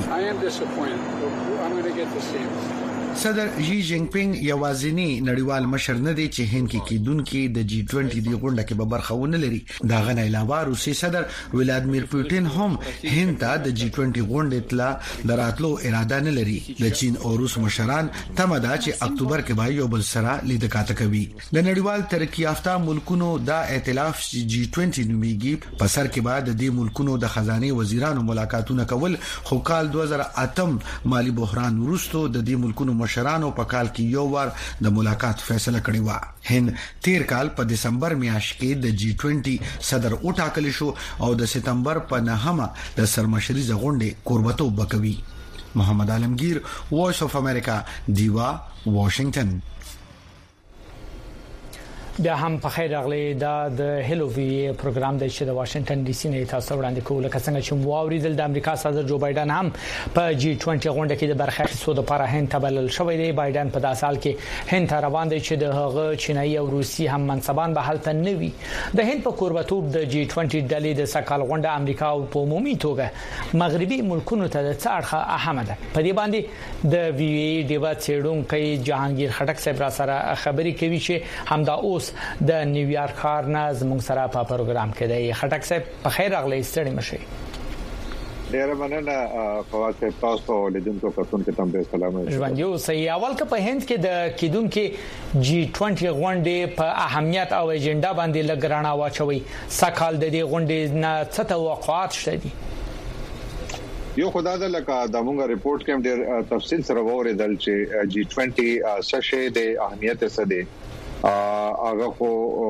صدر جی جینګ پینګ یوازینی نړیوال مشر نه دی چې هند کې کیدونکو د جی 20 دی غونډه کې به برخه ونه لري. دا غنه علاوه روسي صدر ولادمیر پوتین هم هند ته د جی 20 غونډې تل دراتلو اراده نه لري. د چین او روس مشران تمه ده چې اکتوبر کې به یو بل سره لیدکاته کوي. د نړیوال ترقی یافته ملکونو دا ائتلاف جی 20 نومیږي په سر کې بعد د دې ملکونو د خزانه وزیرانو ملاقاتونه کول خو کال 2008 مالی بحران وروسته د دې ملکونو مشرانو په کال کې یو وار د ملاقات فیصله کړې و. هند تیر کال په دسمبر میاشت کې د جی 20 صدر وټاکل شو او د سپتمبر په 9 د سرمشریزه غونډې قربتوب وکوي. محمد عالمگیر وایس اف امریکا دیوا واشنگټن. بیا هم په خیر راغلی دا د هلووی پروګرام د چې د واشنگټن ډي سي نه تاسو وړاندې کوله څنګه چې واوریدل د امریکا صدر جو بایدن هم په جی 20 غونډه کې د برخه اخیستو لپاره هند تبلل شوی دی. بایدن په داسې حال کې هند ته روان دی چې د هغه چینایي او روسي هم منصبان به هلته نوي. د هند په قربتوب د جی 20 ډلې د سکهال غونډه امریکا او په عمومي توګه مغربي ملکونو ته د څارخه اهمه ده. په دې باندې د وی ای ډیوا چېډونکو جهانگیر خټک صاحب را سره خبري کوي چې همدا اوس د نیویارک ښار نه زموږ سره په پروګرام کې دی. خټک صاحب په خیر راغلی ستړي مشي. ډیره مننه فواز صاحب تاسو لیدونکو کتون کې تم به سلام. ژوند یو سي اول که په هند کې د کیدونکو جی 20 غونډې په اهمیت او ایجنډا باندې لګرانه واچوي. سکهال د دې غونډې نه څه توقعات شته دي؟ یو خدای د لکه د موږ ریپورت کې ډېر تفصیل سره وریدل چې جی 20 سشه د اهمیت څه دی. هغه خو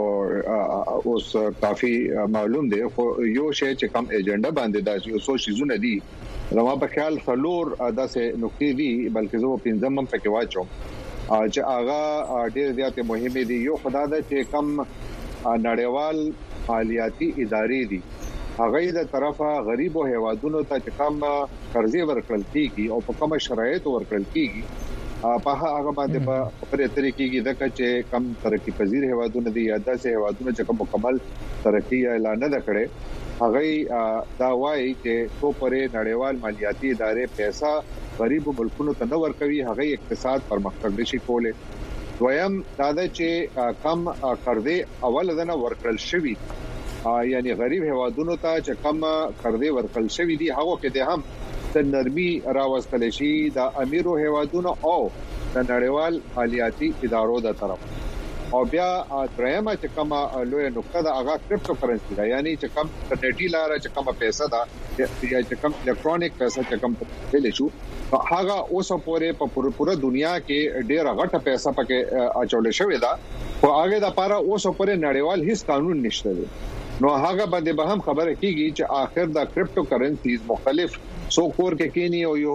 اوس کافي معلوم دی. خو یو شی چې کوم ایجنډا باندې دا یو څو شیزونه دي نو په خیال فلور داسې نقطې دي بلکې زه پنځم هم پکې واچوم چې هغه ډېر زیات مهمه دي. یو خدای د چې کوم نړیوال مالیاتي ادارې دي هغه د طرفه غریب او هیوادونو ته چې کوم قرضې ورکړل کیږي او په کومه شرایطو ورکړل کیږي په هغه باندې په پرې طریقې کې د کچې کم ترقی پذیر هیوادونو دي یا داسې هیوادونو چې کوم مکمل ترقی اعلان نه کړي هغه دا وایي چې څو پرې نړیوال مالیاتي ادارې پیسې غریب ملکونو ته نه ورکوي هغه اقتصاد پرمختګ نشي کولای. دویم دا چې کم قرضې اول دنه ورکړل شوی یعنی غریب هیوادونو ته چې کم قرضې ورکړل شوی دي هغه کې د هم د نرمي راوستل شي د امیرو هیوادونو او د نړیوال مالیاتي ادارو د طرف. او بیا درېمه چې کومه لوی نقطه ده هغه کرپټو کرنسي ده یعنی چې کوم ټټی لاره چې کومه پیسې ده یا چې کوم الکترونیک پیسې چې کوم په لشو هغه اوس پورې په پوره دنیا کې ډېر غټه پیسې پکې اچول شوې ده. خو هغه د لپاره اوس پورې نړیوال هیڅ قانون نشته دی. نو هغه باندې به هم خبره کیږي چې آخر د کرپټو کرنسیز مختلف سو کور کې کینی او یو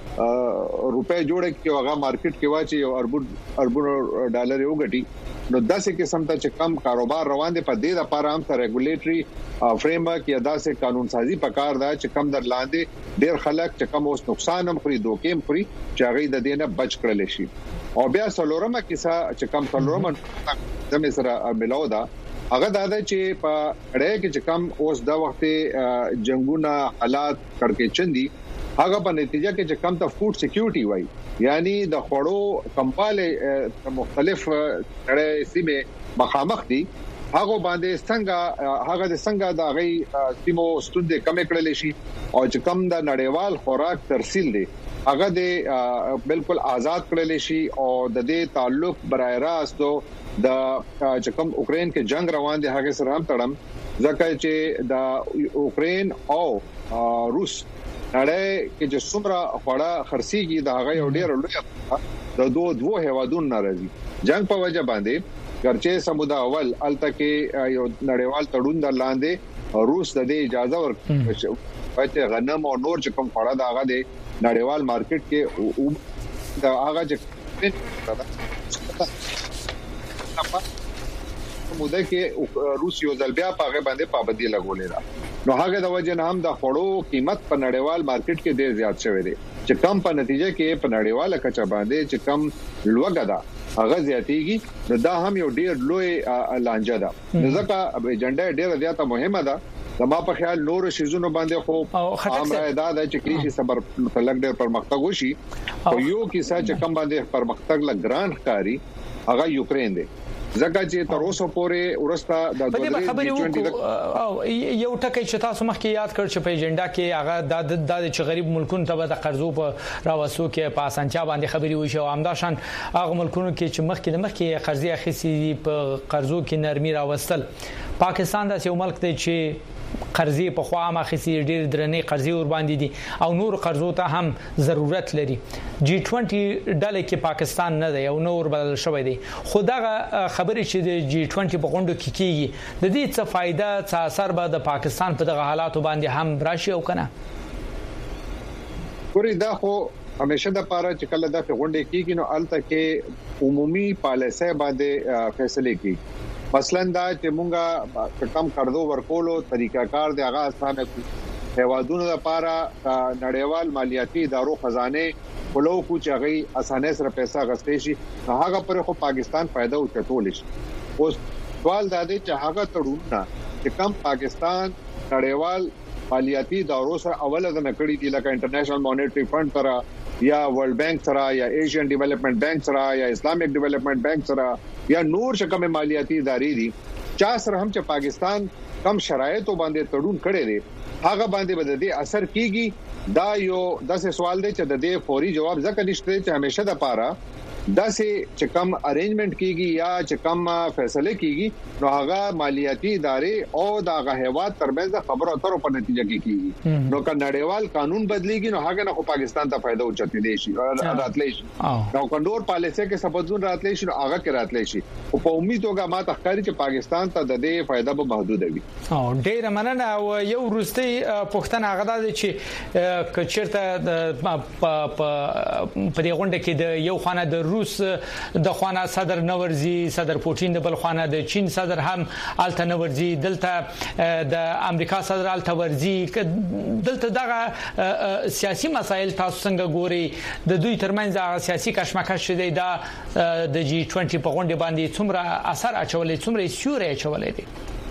روپے جوړ کې هغه مارکیټ کې واچي او اربونو ډالر یو غټي. نو داسې قسم ته چې کم کاروبار روان دي په دې لپاره هم ته ریګولیټري فریم ورک یا داسې قانون سازي پکار ده چې کم در لاندې ډېر خلک چې کم اوس نقصان هم خوري دوکې هم خوري چې هغه د دې نه بچ کړل شي. او بیا څلورمه کیسه چې کم څلورمه د مصر ملاو ده هغه دا چې په اړه کې چې کم اوس د وخت جنگونه حالات کړکېچن دي هغه په نتیجه کې چې کم ته فود سکیورټي وای یعنی د خوړو کمپاله مختلف اړه سیمه مخامخ دي هغه باندې څنګه د غي سیمو ستوند کم کړل شي او چې کم د نړیوال خوراک ترسیل دي هغه د بالکل آزاد کړل شي او د دې تعلق برای راست د چې کوم اوکرين کې جنگ روان دي هغه سره هم تړم ځکه چې د اوکرين او روس اړه کې چې څومره خورا خرسيږي د هغه یو ډېر لوی د دوه هیوادونو ناراضي جنگ په وجه باندې ګرچه سمودا اول التکه یو نړیوال تړون در لاندې روس د دې اجازه ورکړه چې غنم او نور چې کوم خورا د هغه د نړیوال مارکیټ کې د هغه چې موده کې روس یو ځل بیا په هغه باندې پابندي لګولې ده. نو هغه د وجه نه هم د خړو قیمت په نړیوال مارکیټ کې ډېر زیات شوی دی چې کم په نتیجه کې په نړیواله کچه باندې چې کم لوګه ده هغه زیاتېږي. نو دا هم یو ډېر لوی لانجه ده. ځکه ایجنډا ډېر زیاته مهمه ده. زما په خیال نور شیزونو باندې خو امر ادا ده چې کلیشي صبر متعلق ډېر پرمختګ وشي او یو کیسه چې کم باندې پرمختګ لګران ښکاری هغه یوکرين دی ځکه چې تر اوسه پورې ورسته د او یو ټکی چې تاسو مخکې یاد کړ چې په ایجنډا کې هغه د چې غریب ملکونو ته د قرضو په راوسو کې په اسانتیا باندې خبري وشي او همداشان هغه ملکونو کې چې مخکې قرضې اخیستي په قرضو کې نرمي راوستل. پاکستان د یو ملک دی چې قرضې په خوا ما خسي ډېر درنې قرضې ور باندې دي او نور قرضو ته هم ضرورت لري. جی 20 ډلې کې پاکستان نه دی او نور بدل شوی دی. خدغه خبرې چې د جی 20 په غونډو کې کیږي د دې څه فائدہ څه اثر به د پاکستان په دغه حالاتو باندې هم راشي او کنه؟ ګورې دا خو همیشه د پاره چې کله د غونډې کیږي نو الته کې عمومي پالیسي باندې فیصله کیږي مثلا دا چې مونږه کم قرضو ورکولو طریقہ کار دی هغه اسانه هیوادونو لپاره نړیوال مالیاتي ادارو خزانه ولو کو چې هغه اسانه سره پیسې غستې شي هغه پر خو پاکستان فائدہ وچتول شي اوس سوال دا دی چې هغه تړونونه چې کم پاکستان نړیوال مالیاتي ادارو سره اوله د نکړی دی لکه انټرنیشنل مانیټری فند سره یا ورلد بانک سره یا ایشین ډیولپمنٹ بانک سره یا اسلامیک ډیولپمنٹ بانک سره یا نور شکم مالیاتي ادارې دي چا سره هم چې پاکستان کم شرایط باندې تړون کړي دي هغه باندې بده دي اثر کیږي دا یو داسې سوال دی چې د دې فوري جواب ځکه نشته چې همیشه د پاره داسې چې کم ارینجمنت کیږي یا چې کم فیصله کیږي نو هغه مالیاتي ادارې او د هغه هیواد ترمنځ خبرو اترو په نتیجه کې کیږي نو که نړیوال قانون بدليږي نو هغه نه پاکستان ته فائدہ اوچتي دي شي راتلی شي نو کندور پالیسي کې سبزون راتلی شي هغه کې راتلی شي او په امید توګه ما تخکاری چې پاکستان ته د دې فائدہ به محدود وي ډېر مننه او یو روستي پښتنه هغه د چې کچرته په دې غونډه کې د یو خانه د روس د خوانه صدر نورزي صدر پوتین د بل خوانه د چین صدر هم الته نورزي دلته د امریکا صدر الته ورزي دلته دغه سیاسي مسایل تاسو څنګه ګوري د دوی ترمنځ سیاسي کشمکش شوه دا د جی 20 په غونډه باندې څومره اثر اچولې څومره سیوري اچولې دي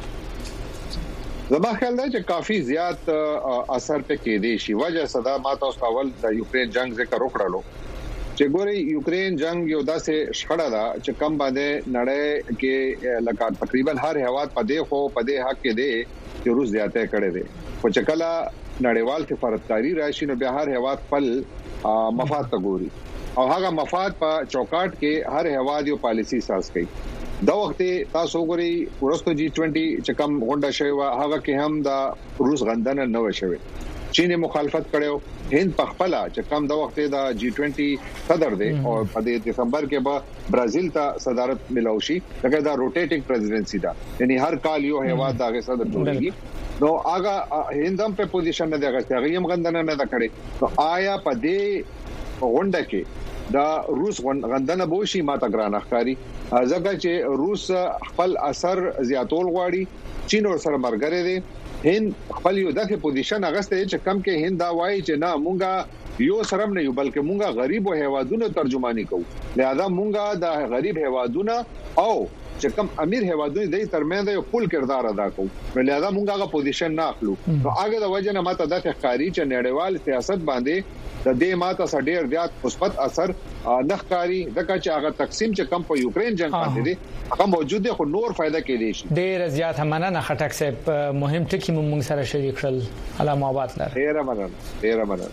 زما خیال دی چې کافي زیات اثر پکې دی شي وجه صدا ما تاسو اول د یوکرين جنگ ذکر وکړلو چې ګوري یوکرين جنگ یو داسې شخړه ده چې کم باندې نړۍ کې لکه تقریبا هر هیواد په دې حق کې دی چې روس زیاته کړي دي خو چې کله نړیوال سفارتکاری راشي نو به هر هیواد خپل مفاد ته ګوري او هغه مفاد په چوکاټ کې هر هیواد یو پالیسی ساز کوي دا وخت تاسو ګوري ورستو جی 20 چې کم غونډه شوی هغه کې هم دا روس غندنه نه وشوي چین مخالفت کړو هند په خپل چې کم د وخت دا جی 20 صدر دی او په دسمبر کې به برازیل ته صدارت ملوشي لکه دا روټیټینګ پریزیدنسي دا یعنی هر کال یو هیواد دغه صدر جوړیږي نو هغه هندم په پوزیشن نه دی هغه هم غندنه نه کړي نو آیا په دې غونډه کې دا روس غندنه بوشي ماته ګران ښکاری ځکه چې روس خپل اثر زیاتول غواړي چین ور سره مرګره دي هند خپل یو دغه پوزیشن اغسته چې کم کې هند دا وایي چې نه مونږه یو سرم نه یو بلکې مونږه غریب او هیوادونو ترجمانی کوو لہذا مونږه د غریب هیوادونو او چې کم امیر هیوادونو د ترمنځ یو پول کردار ادا کوو لہذا مونږه هغه پوزیشن نه اخلو نو هغه د وجه نه ماته د ښکاری چې نړیوال سیاست باندې د دې ماته سړي زیات مثبت اثر نخکاری دغه چې هغه تقسیم چې کم په یوکرين جنگ باندې دي هغه موجود دي خو نور فائدہ کې دي شي ډېر زیات مننه خټک صاحب مهم ټکی مونږ سره شریک شول الله محبت لر ډېر مننه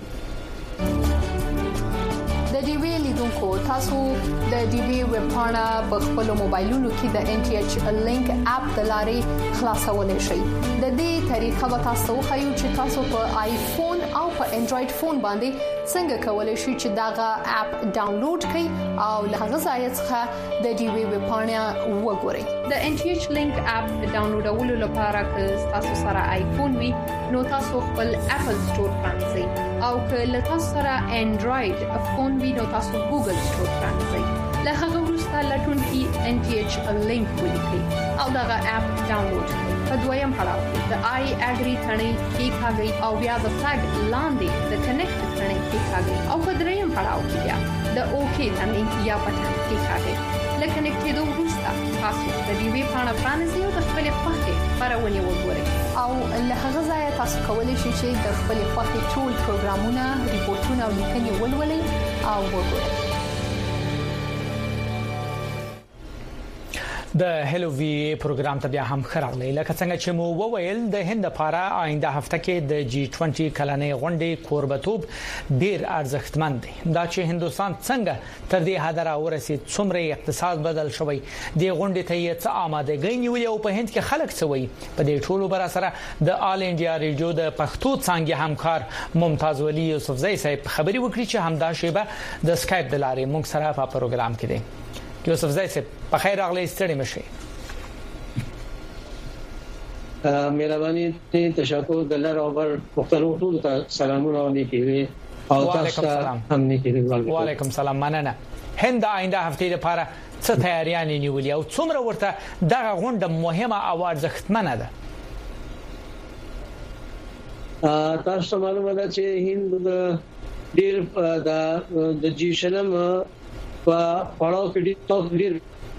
د ډي وی لیدونکو تاسو د ډي وی ویب پاڼه په خپل موبایلونو کې د ان ټي ایچ لینک اپ د لارې خلاصولای شئ د دې طریقه به تاسو خو چې تاسو په آیفون او په انډراید فون باندې څنګه کولای شئ چې داغه اپ ډاونلوډ کړئ او له هغه ځای څخه د ډي وی ویب پاڼه وګورئ د ان ټي ایچ لینک اپ ډاونلوډولو لپاره که تاسو سره آیفون وي نو تاسو خپل اپل سٹور پرانځئ او که له تاسو سره انډراید فون وي نو تاسو ګوګل سٹور پرانځئ له هغه وروسته لټون کې ان ټي ایچ لینک ولیکئ او داغه اپ ډاونلوډ کړئ په دویم پړاو د آی اګری ثنې کې ښاګي او بیا د فلګ لاندې د کنیکټ ثنې کې ښاګي او په دریم پړاو کې بیا د اوکی ثنې یا بټن کې ښاګي لکه نکټېدو وروسته تاسو د ډي وی پاڼه پرانیزئ او د خپل خوښې خبرونه وګورئ او له هغه ځای تاسو کولی شئ چې د خپل خوښې ټول پروګرامونه ریپورتونه او لیکنې ولولئ او وګورئ د هلو وی پروګرام ته بیا هم خراغلی لکه څنګه چې مو وویل د هند لپاره آینده هفته کې د جی 20 کلنې غونډې کوربتوب ډیر ارزښتمن دی دا چې هندستان څنګه تر دې حد راورسید څومره اقتصاد بدل شوی د غونډې ته یې څه آمادګي نیولې او په هند کې خلک څوي په دې ټولو بر سره د آل انډیا ریډیو د پښتو څنګه همکار ممتاز ولی یوسفزئی صاحب خبري وکړي چې همدا شیبه د اسکایپ د لارې موږ سره په پروګرام کې دی یوسفزئی صاحب په خیر راغلی ستړي مشه مهرباني تشکر د لر او بر مختلفو ټول ته سلامونه ولیکي او تاسو هم نیکي وعلیکم السلام مننه هند آینده هفته لپاره څه تیاریان نیولې او څومره ورته دغه غونډه مهمه او ارزښتمنه ده؟ تاسو معلومه ده چې هند ډیر د جیشلم په پړاو کې ډیر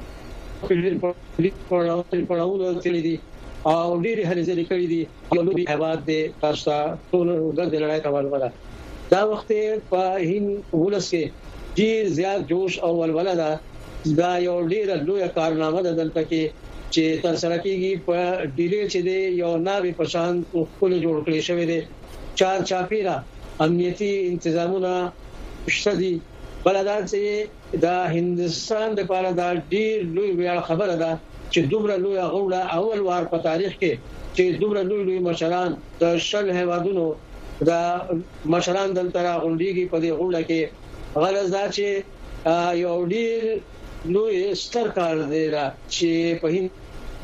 پړاوونه تللی دي او ډیر هلې ځلې کړې دي یو لوی هیواد دی تاسو ټول د لړۍ کول ولا دا وخت په هند ولس کې ډیر زیات جوش او ولوله ده دا یو ډیر لوی کارنامه ده دلته کې چې تر سره کېږي په ډیلې چې دی یو ناوی په شان خپل جوړ کړی شوی دی چار چاپیرا امنیتي تنظیمونه شدي بلدار چې دا هندستان د لپاره دا ډیر لوی ویاړ خبره ده چې دومره لوی غوړه اول وار په تاریخ کې چې دومره لوی مشران د شل هیوادونو دا مشران دلته راغونډيږي په دې غوړه کې غرض دا چې یو ډیر لوی ستر کار دی چې په هند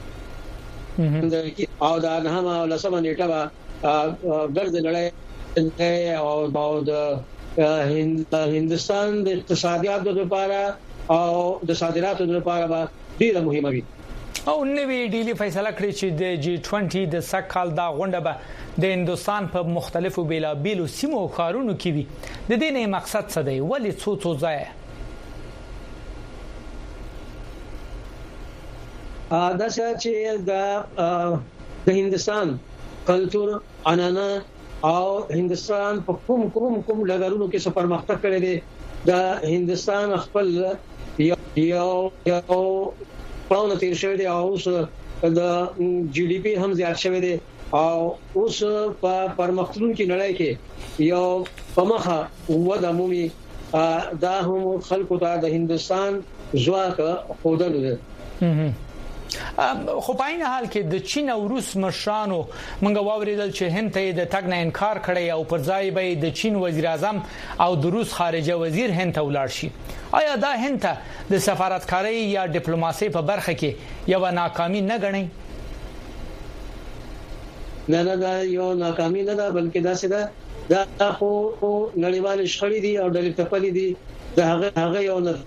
او دا نه ما لسمه نیټه ګرځ لړۍ او د هندستان د اقتصادیاتو لپاره او د صادراتو لپاره ډیره مهمه وي. او نوې ډیلی فیصله کړې چې د G20 د سکهال دا غونډه به د هندستان په مختلفو بیلابیلو سیمو او ښارونو کې وي. د دې نه مقصد څه دی؟ ولې څو ځای دا چې د هندستان کلچر عنعنه او هندستان په کوم لګارونو کې څه پرمختګ کړی دی د هندستان خپل یو پلان تیر شوی دی او اوس د GDP هم زیات شوی دی او اوس په پرمختلونکو نړۍ کې یو پمخه وده مومي دا هم خلکو ته د هندستان ځواک خودلو دی. خو په عین حال کې د چین او روس مشرانو موږ واوریدل چې هند ته د تګ نه انکار کړی او پر ځای به د چین وزیر اعظم او د روس خارجه وزیر هند ته ولاړ شي. آیا دا هند ته د سفارتکارۍ یا ډیپلوماسي په برخه کې یو ناکامي نه ګڼي؟ نه دا یو ناکامي نه ده بلکې دا څه ده دا خو نړیوال شخړې دي او ډېر تپلې دي دا هغه یو نه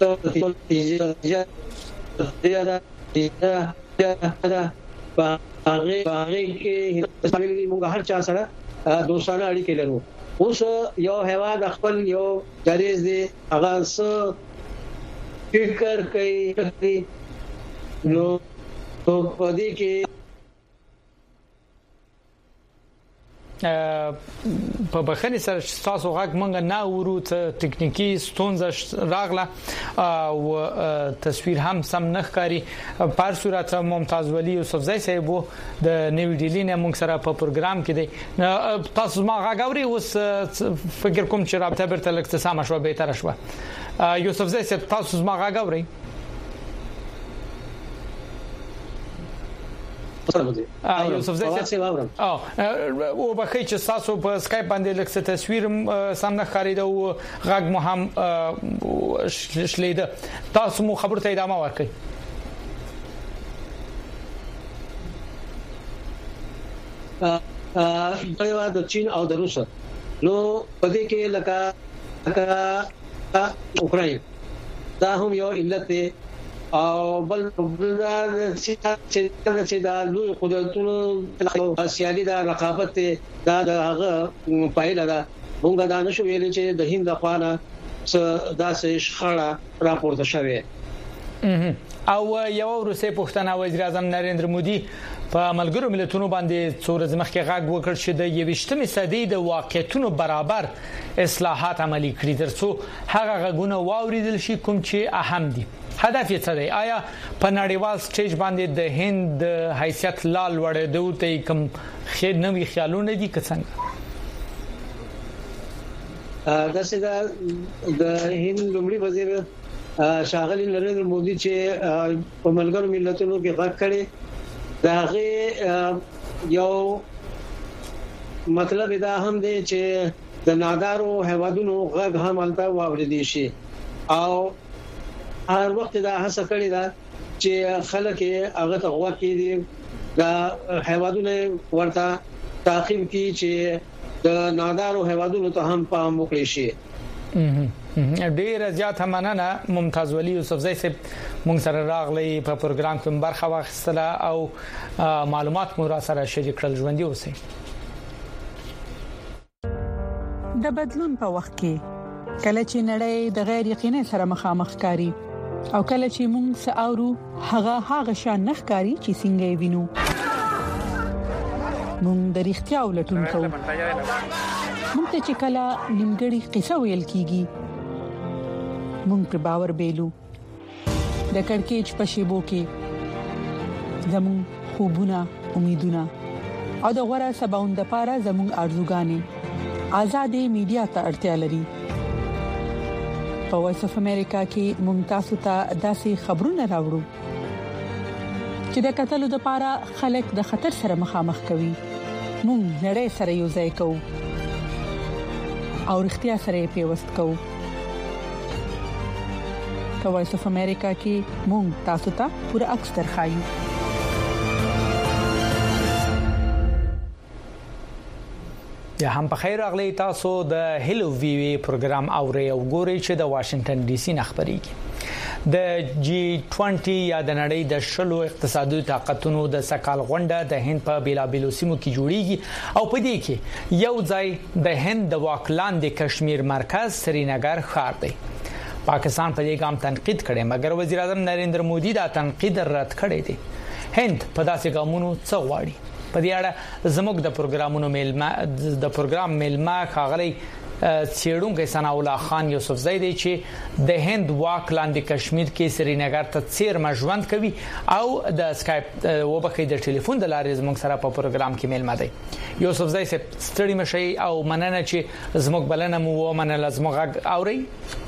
دا باغې کې موږ هر چا سره دوستانه اړیکې لرو. اوس یو هیواد خپل یو دریز دی هغه څه فکر کوي نو په دې کې په بخښنې سره تاسو غږ مونږ نه ورو ته ټکنیکی ستونزه راغله او تصویر هم سم نه ښکاري. په صورت ممتاز ولی یوسفزئی صاحب د نیو ډیلی نه مونږ سره په پروګرام کې دی. تاسو ما غږ اوري اوس فکر کوم چې رابطه برته الاقتصام شو به تر شو. یوسفزئی صاحب تاسو ما غږ اوري؟ یوسفزئی صاحب او بخی چې تاسو په سکایپ باندې لکه تصویر سم نه ښکارېده او غږ مو هم شلیده. تاسو مو خبرته ادامه ورکړئ. دا د چین او د روس نو په دې کې لکه اوکرين دا هم یو علت دی او بل چې دا لوی قدرتونو سیالي دا رقابت دا هغه پایله ده. موږ دا نشو ویل چې د هند خوانه دا څه شخړه راپورته شوه. او یو روسي پښتنه وزیر اعظم نریندر مودي په ملګرو ملتونو باندې څو ورځې مخکې غږ وکړ چې د 21مې صدۍ د واقعیتونو برابر اصلاحات عملي کړي ترڅو هغه غږونه واوریدل شي کوم چې اهم دي. هدف یې څه دی؟ آیا په نړیوال سټیج باندې د هند حیثیت لال وړېدو ته کوم خیر نوې خیالونه دي که څنګه؟ دا څه د هند لومړي وزیر شاغلی نریندر مودي چې په ملګرو ملتونو کې غږ کړي داغه یو مطلب دا هم دی چې د نادارو هیوادونو غږ هم البته واوریدي شي او هر وخت دا هڅه کړې ده چې خلک هغه ته غوږ کړي دا هیوادونه ورته تعقیب کړي چې د نادارو هیوادونو ته هم پام وکړي شي. ډیر زیات مننه ممتاز ولی یوسفزئی صاحب مونږ سره راغلی په پروګرام کې برخه واخیستله او معلومات مو را سره شریک کړل. ژوندۍ اوسئ. د بدلون په وخت کې کله چې نړۍ د غیر یقیني سره مخامخ کاری او کله چې موږ ساورو هغه شان نه ښکاری چې څنګه وینو موږ د اړتیا ولټون کوو. موږ ته چې کله نیمګړی قصه ویل کیږي موږ پر باور بیلو. د کڑکېچ په شیبو کې زموږ خوبونه امیدونه او د غوړه سباوند لپاره زموږ ارزوګانې آزادې میډیا ته اړتیا لري. په وایس اف امریکا کې ممتاز ته داسې خبرونه راوړو چې د قتل لپاره خلک د خطر سره مخامخ کوي. موږ نړۍ سره یو ځای کوو او اړتیا سره پیوست کوو. په وایس اف امریکا کې موږ تاسو ته پوره عکس درخایو. یا هم په خیر اغلی تاسو د هلو وی وی پروګرام اوري او ګوري چې د واشنگټن ډي سي نخبريږي. د G20 یا د نړۍ د شلو اقتصادي طاقتونو د سکهال غونډه د هند په بیلابیلو سیمو کې جوړیږي او په دې کې یو ځای د هند د واکلاند د کشمیر مرکز سرینگر ښار دی. پاکستان په دې ګام تنقید کړي مګر وزیر اعظم نریندر مودي دا تنقید رد کړی دی. هند په داسې ګامونو څه غواړي؟ په دې اړه زموږ د پروګرام میلما خاغلی سیړونکو ثنا الله خان یوسفزئی دی چې د هند واکلاند کشمیر کې سرینگر ته چیر مژوند کوي او د اسکایپ وبکې د ټلیفون د لارې زموږ سره په پروګرام کې میلما دی. یوسفزئی ستړي مشي او مننه چې زموږ بلنه مو ومنل. زموږ اوري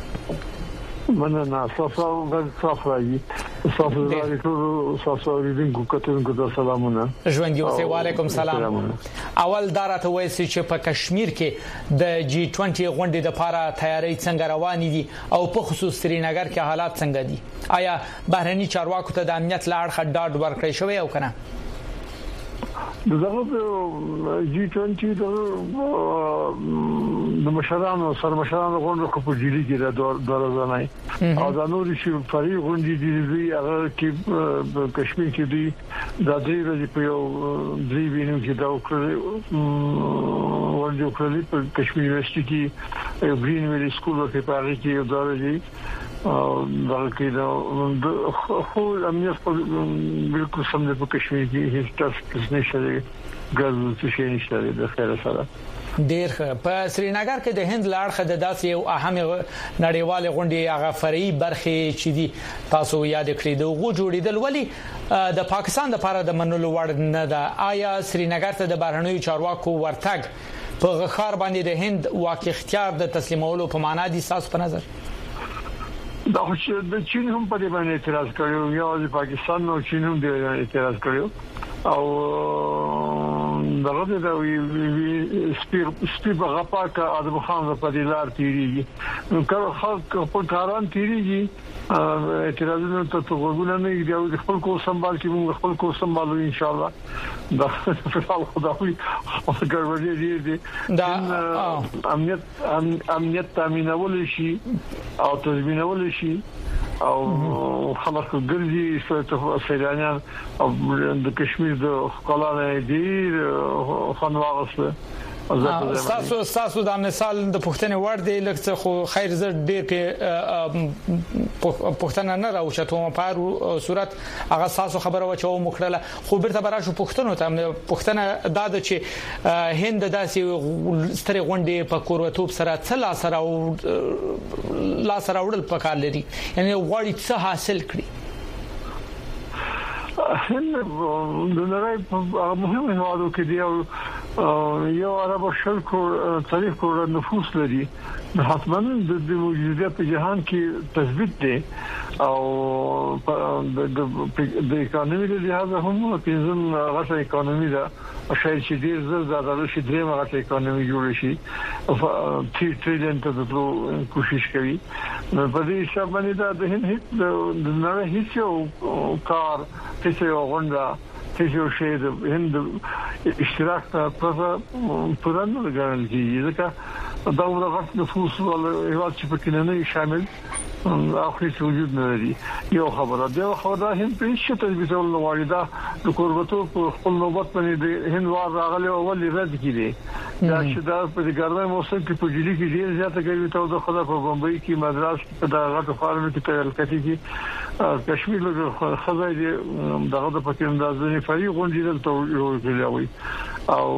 مننه تاسو غواړئ تاسو ریډینګ کوته د سلامونه ژوندۍ اوسئ. وعلیکم سلام. اول دارته وایي چې په کشمیر کې د G20 غونډې لپاره تیاری څنګه روان دي او په خصوص سرینگر کې حالات څنګه دي؟ آیا بهرني چارواکو ته د امنیت لاړ خډاډ ورکړی شوی او کنه؟ دغه G20 د مشرانو سرمشرانو غونډه په جیلی کې د دورځنای او د نوري شي فري غونډې دي هغه کې کشمیر کې دي د دې ورځې په یو درې وینو کې دا ورځو په کشمیر یونیورسيټي کې گرین ویلی سکول په پاره کې یو دورځي او بلکې دا خو امنیت بالکل سم د کشمیر کې هیڅ تاسو نشي ګرځو چې نشي د خیر سره ډیر په سرینگر کې د هند لاړخه د داسې یو اهم نړیوال غونډې هغه فرعي برخه چې دي تاسو یاد کړئ د غو جوړیدل ولی د پاکستان لپاره د منلو وړ نه ده. آیا سرینگر ته د بهرنیو چارواکو ورتګ په غخار باندې د هند واقع اختیار د تسلیمولو په معنا دي تاسو په نظر؟ دا چې د چین هم په دې باندې اعتراض کړو یا د پاکستان نو چین هم دې اعتراض کړو او دغه د سپیر بغپا کا ادم خان په دې لار تیریږي نو خلک په کاران تیریږي اعتراضونه ته وګورئ نه دی او خپل کو سمبال کې موږ خپل کو سمبالو ان شاء الله دا خدای ګورې دي دا امنیت تامینول شي او تضمینول شي او خلک ګرځي سیلانیان او د کشمیر د خلانه دي خنواغسه تاسو دا مثال د پښتنې وړ دی لکه خو خیر زړه ډېر کې پښتنه نه راوچته په صورت هغه تاسو خبره و چې و مخړله خو برته براشو پښتنو ته پښتنه دا د چې هند داسې ستري غونډې په کوروتوب سره څلا سره او لا سره وړل پکار لري یعنی غواړي څه حاصل کړي. هند د نړۍ په مهمه هوادو کې دی یو عرب شرق تاریخ کو نفوس لري حتما د موجودیت په جهان کې تثبیت دی او د اکانومي د لحاظ هم پنځم غټه اکانومي ده شاید چې ډیر زړه شي درې غټه اکانومي جوړ شي 3 ټریلیون ته د کوشش کوي په دې حساب باندې د هند د نړۍ هیڅ کار هیڅ غونډه هیڅ شی د هند اشتراک ته پرځ پرانه غواړي ځکه دا ورغت نفوس ول هیواد چې پکې نه شامل اخري وجود نه لري یو خبره دا خبره هم په هیڅ تلویزیون نو واریدا د قربتو په خپل نوبت باندې هند وار راغلی او ولې رد کړي دا چې دا په ګرمه موسم کې په جلی کې ډیر زیاته کوي ته د خلا په بمبئی کې مدراس په دغه فارم کې تل کېږي کشمیر له خزای دغه د پکې اندازې فري غونډې دلته وي او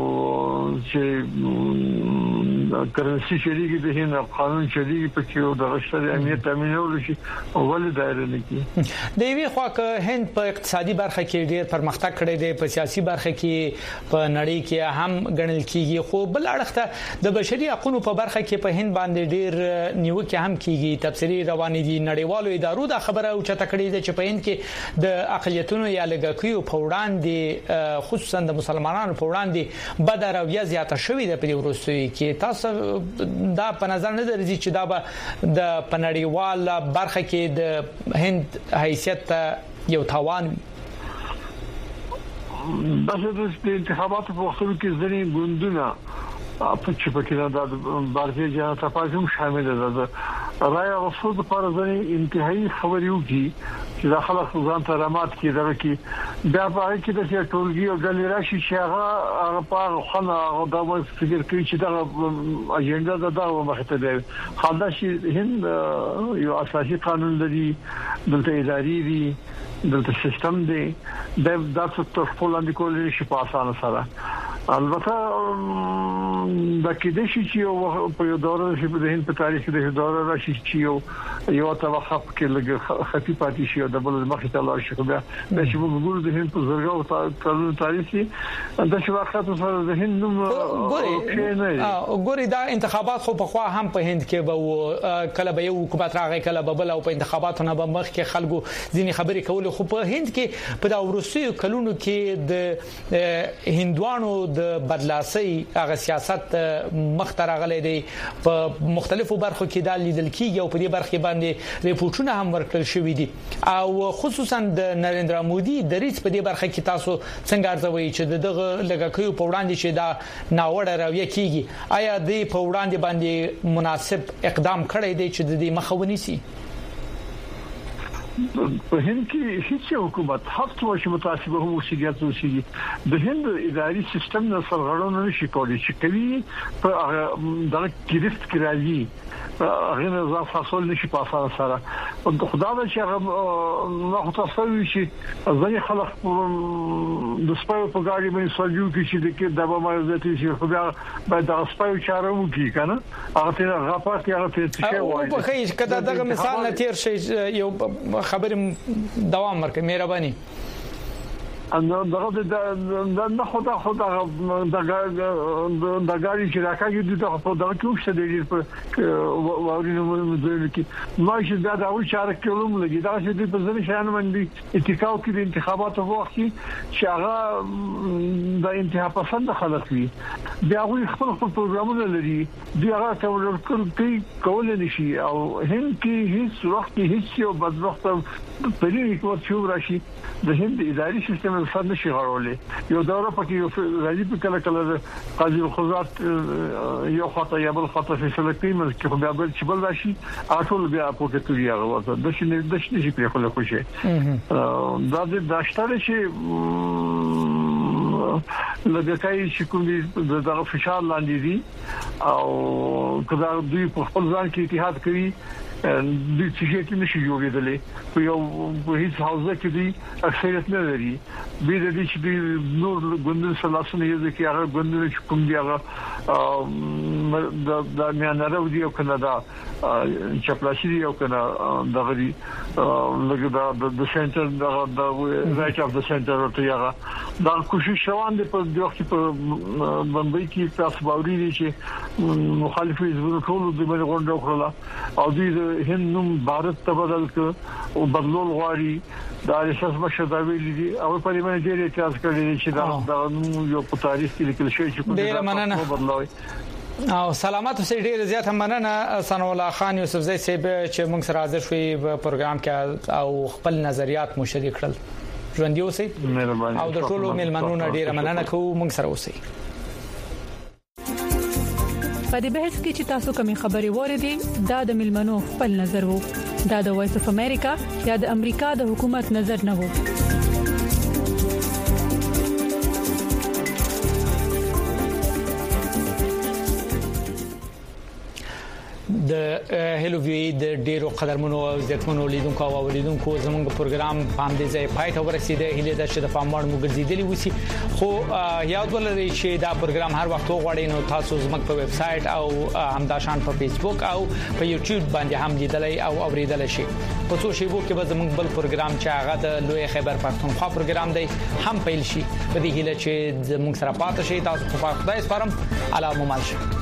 چې کرنسي شریک د هند قانون شریک په کې د غشتري امنیت تامینول شي اول دایره لګي د وی خو که هند په اقتصادي برخه کې ډیر پرمختګ کړی دی په سیاسي برخه کې په نړۍ کې هم ګڼل کیږي خو بل اړخته د بشري حقوقو په برخه کې په هند باندې ډیر نیوکه هم کیږي تفسیری روان دي نړیوالو ادارو دا خبره او چته کړی دی چې په هند کې د اقلیتونو یا لږکیو په وړاندې خصوصا د مسلمانانو په وړاندې بد رویه زیاته شوې ده په وروستیو کې تاسو دا په نظر نه درځي چې دا به د پنړیوال برخه کې د هند حیثیت یو تاوان د انتخاباتو په وخت کې ځینې ګوندونه په چې په کې د بھارتي جنتا پارټي هم شامل ده راي غوښتل پر ځینې انتهایی خبريو کې چې داخله خزان ته رامات کیدل کې دا په کې د ټولګي او د راشي چې هغه په خانه او د فکر کوي چې دا اجنډا دا مخته ده خاصه چې هند یو اساسي قانون لري دلته اداري دي دلته سیستم دی د تاسو خپل اندې کولای شي په اسانه سره البته د کېدې چې په یو دوره چې په هند په تاریخ کې د دوره راشي چې یو توخف کې لږ خفي پاتې شي او د بل مخې ته لاړ شي خو بیا د چې موږ ګورو د هند په زرګاو قانون تاریخي د شواخات سره د هند نو ګوري دا انتخابات خو په خوا هم په هند کې به کله به یو حکومت راغی کله به بل او په انتخاباتو نه به مخ کې خلکو ځینې خبرې کول خو په هند کې په دا ورسېو کلونو کې د هندوانو د بدلاسي هغه سیاست مختر غلې دي په مختلفو برخو کې د لیدل کېږي او په دې برخه باندې ریپورتونه هم ورکړل شوې دي او خصوصا د نریندرا مودي د ریس په دې برخه کې تاسو څنګه ارزوي چې دغه لګکیو په وړاندې چې دا ناوړه رویه کیږي آیا د په وړاندې باندې مناسب اقدام کړی دی چې د دې مخاوني سي په هند کې هیڅ حکومت هفت ورځې متاسبه هم مسؤلیت وسیږي د هند اداري سیستم نه سرغړونه نشي کولای چې کوي په دغه کریفت کراځي هغه نظام فاصله نشي په اساس سره او خدای چې هغه نو تاسو چې ځینې خلک د سپایو په ګاډي باندې سوالو کې چې د کې دغه مازه چې خو بیا باید د سپایو چاره وکړي کنه هغه ته غاپات هغه ته څه وایي په خیر کده دغه مثال نه تیر شي یو خبر دوام ورکړي مهرباني نو دغه د نه خدا د غاړي چې راکاږي د په دغه کې څه دی په واورینو مزل کې ما چې دا د اول چاره کولم لګي دا چې په ځینې شان باندې اتکاو کې د انتخاباتو وخت چې هغه د انتها پسند خلک وي بیا غوي خپل پروګرامونه لري دی هغه کول نشي او هم کې هیڅ وخت هیڅ یو بدبخت په دې کې ورچو راشي د هند اداري سیستم سره نشي غړولې یو دوره پکې یو راځي په کله کله قاضي القضات یو خطا یا بل خطا فیصله کوي مګر چې بیا بل چې بل راشي اټول بیا په کې توګه غواړي د شي په خپل خوشي دا د داشتره چې لږکای چې کوم دغه فشار لاندې دي او کله دوی په خپل ځان کې اتحاد کوي د چې نشي جوړېدلې په یو په هیڅ حوزه کې دي اکثریت نه لري به د دې چې نور ګوندونو سلاسونه یې کې هغه ګوندونه چې کوم دی هغه د میانره دی او کنه دا چپلاشي دی او کنه دغه دی لکه د سنټر د رائټ اف د سنټر ته هغه دا کوشش روان دي په دغه په بمبئی کې تاسو باوري دي چې مخالفي حزبونو ټول د باندې غونډه وکړه او دوی هند نوم بھارت ته بدل ک او بدلول غواړي دا اساس مشه دا ویل دي او په دې باندې ډېر اعتراض کړی چې دا یو په تاریخ کې لیکل شوی چې ډېر مننه او سلامات اوسې ډېر زیات مننه ثنا الله خان یوسفزئی صاحب چې موږ سره حاضر شوي په پروګرام کې او خپل نظریات مو شریک کړل ژوند اوسې او د ټولو ملمنونو ډېر مننه کوم موږ سره اوسې په دې بحث کې چې تاسو کومې خبرې وریدي دا د ملمنو خپل نظر وو دا د وایس اف امریکا یا د امریکا د حکومت نظر نه وو د هلو وی د ډیرو قدرمنو او عزتمنو لیدونکو او اوریدونکو زموږ پروګرام باندې ځای پای ته ورسیده هله د شد فامړ مو ګرځیدلی وسی خو یاد ولرئ چې دا پروګرام هر وخت غوړی نو تاسو زموږ په ویب سټ او همداشان په فیسبوک او په یوټیوب باندې هم لیدلای او اوریدل شي په سوشل میډیا کې به زموږ بل پروګرام چې هغه د لوی خیبر پښتونخوا پروګرام دی هم پیل شي په دې هله چې زموږ سره پاتې شي تاسو په خدای سپارم علامه مالشه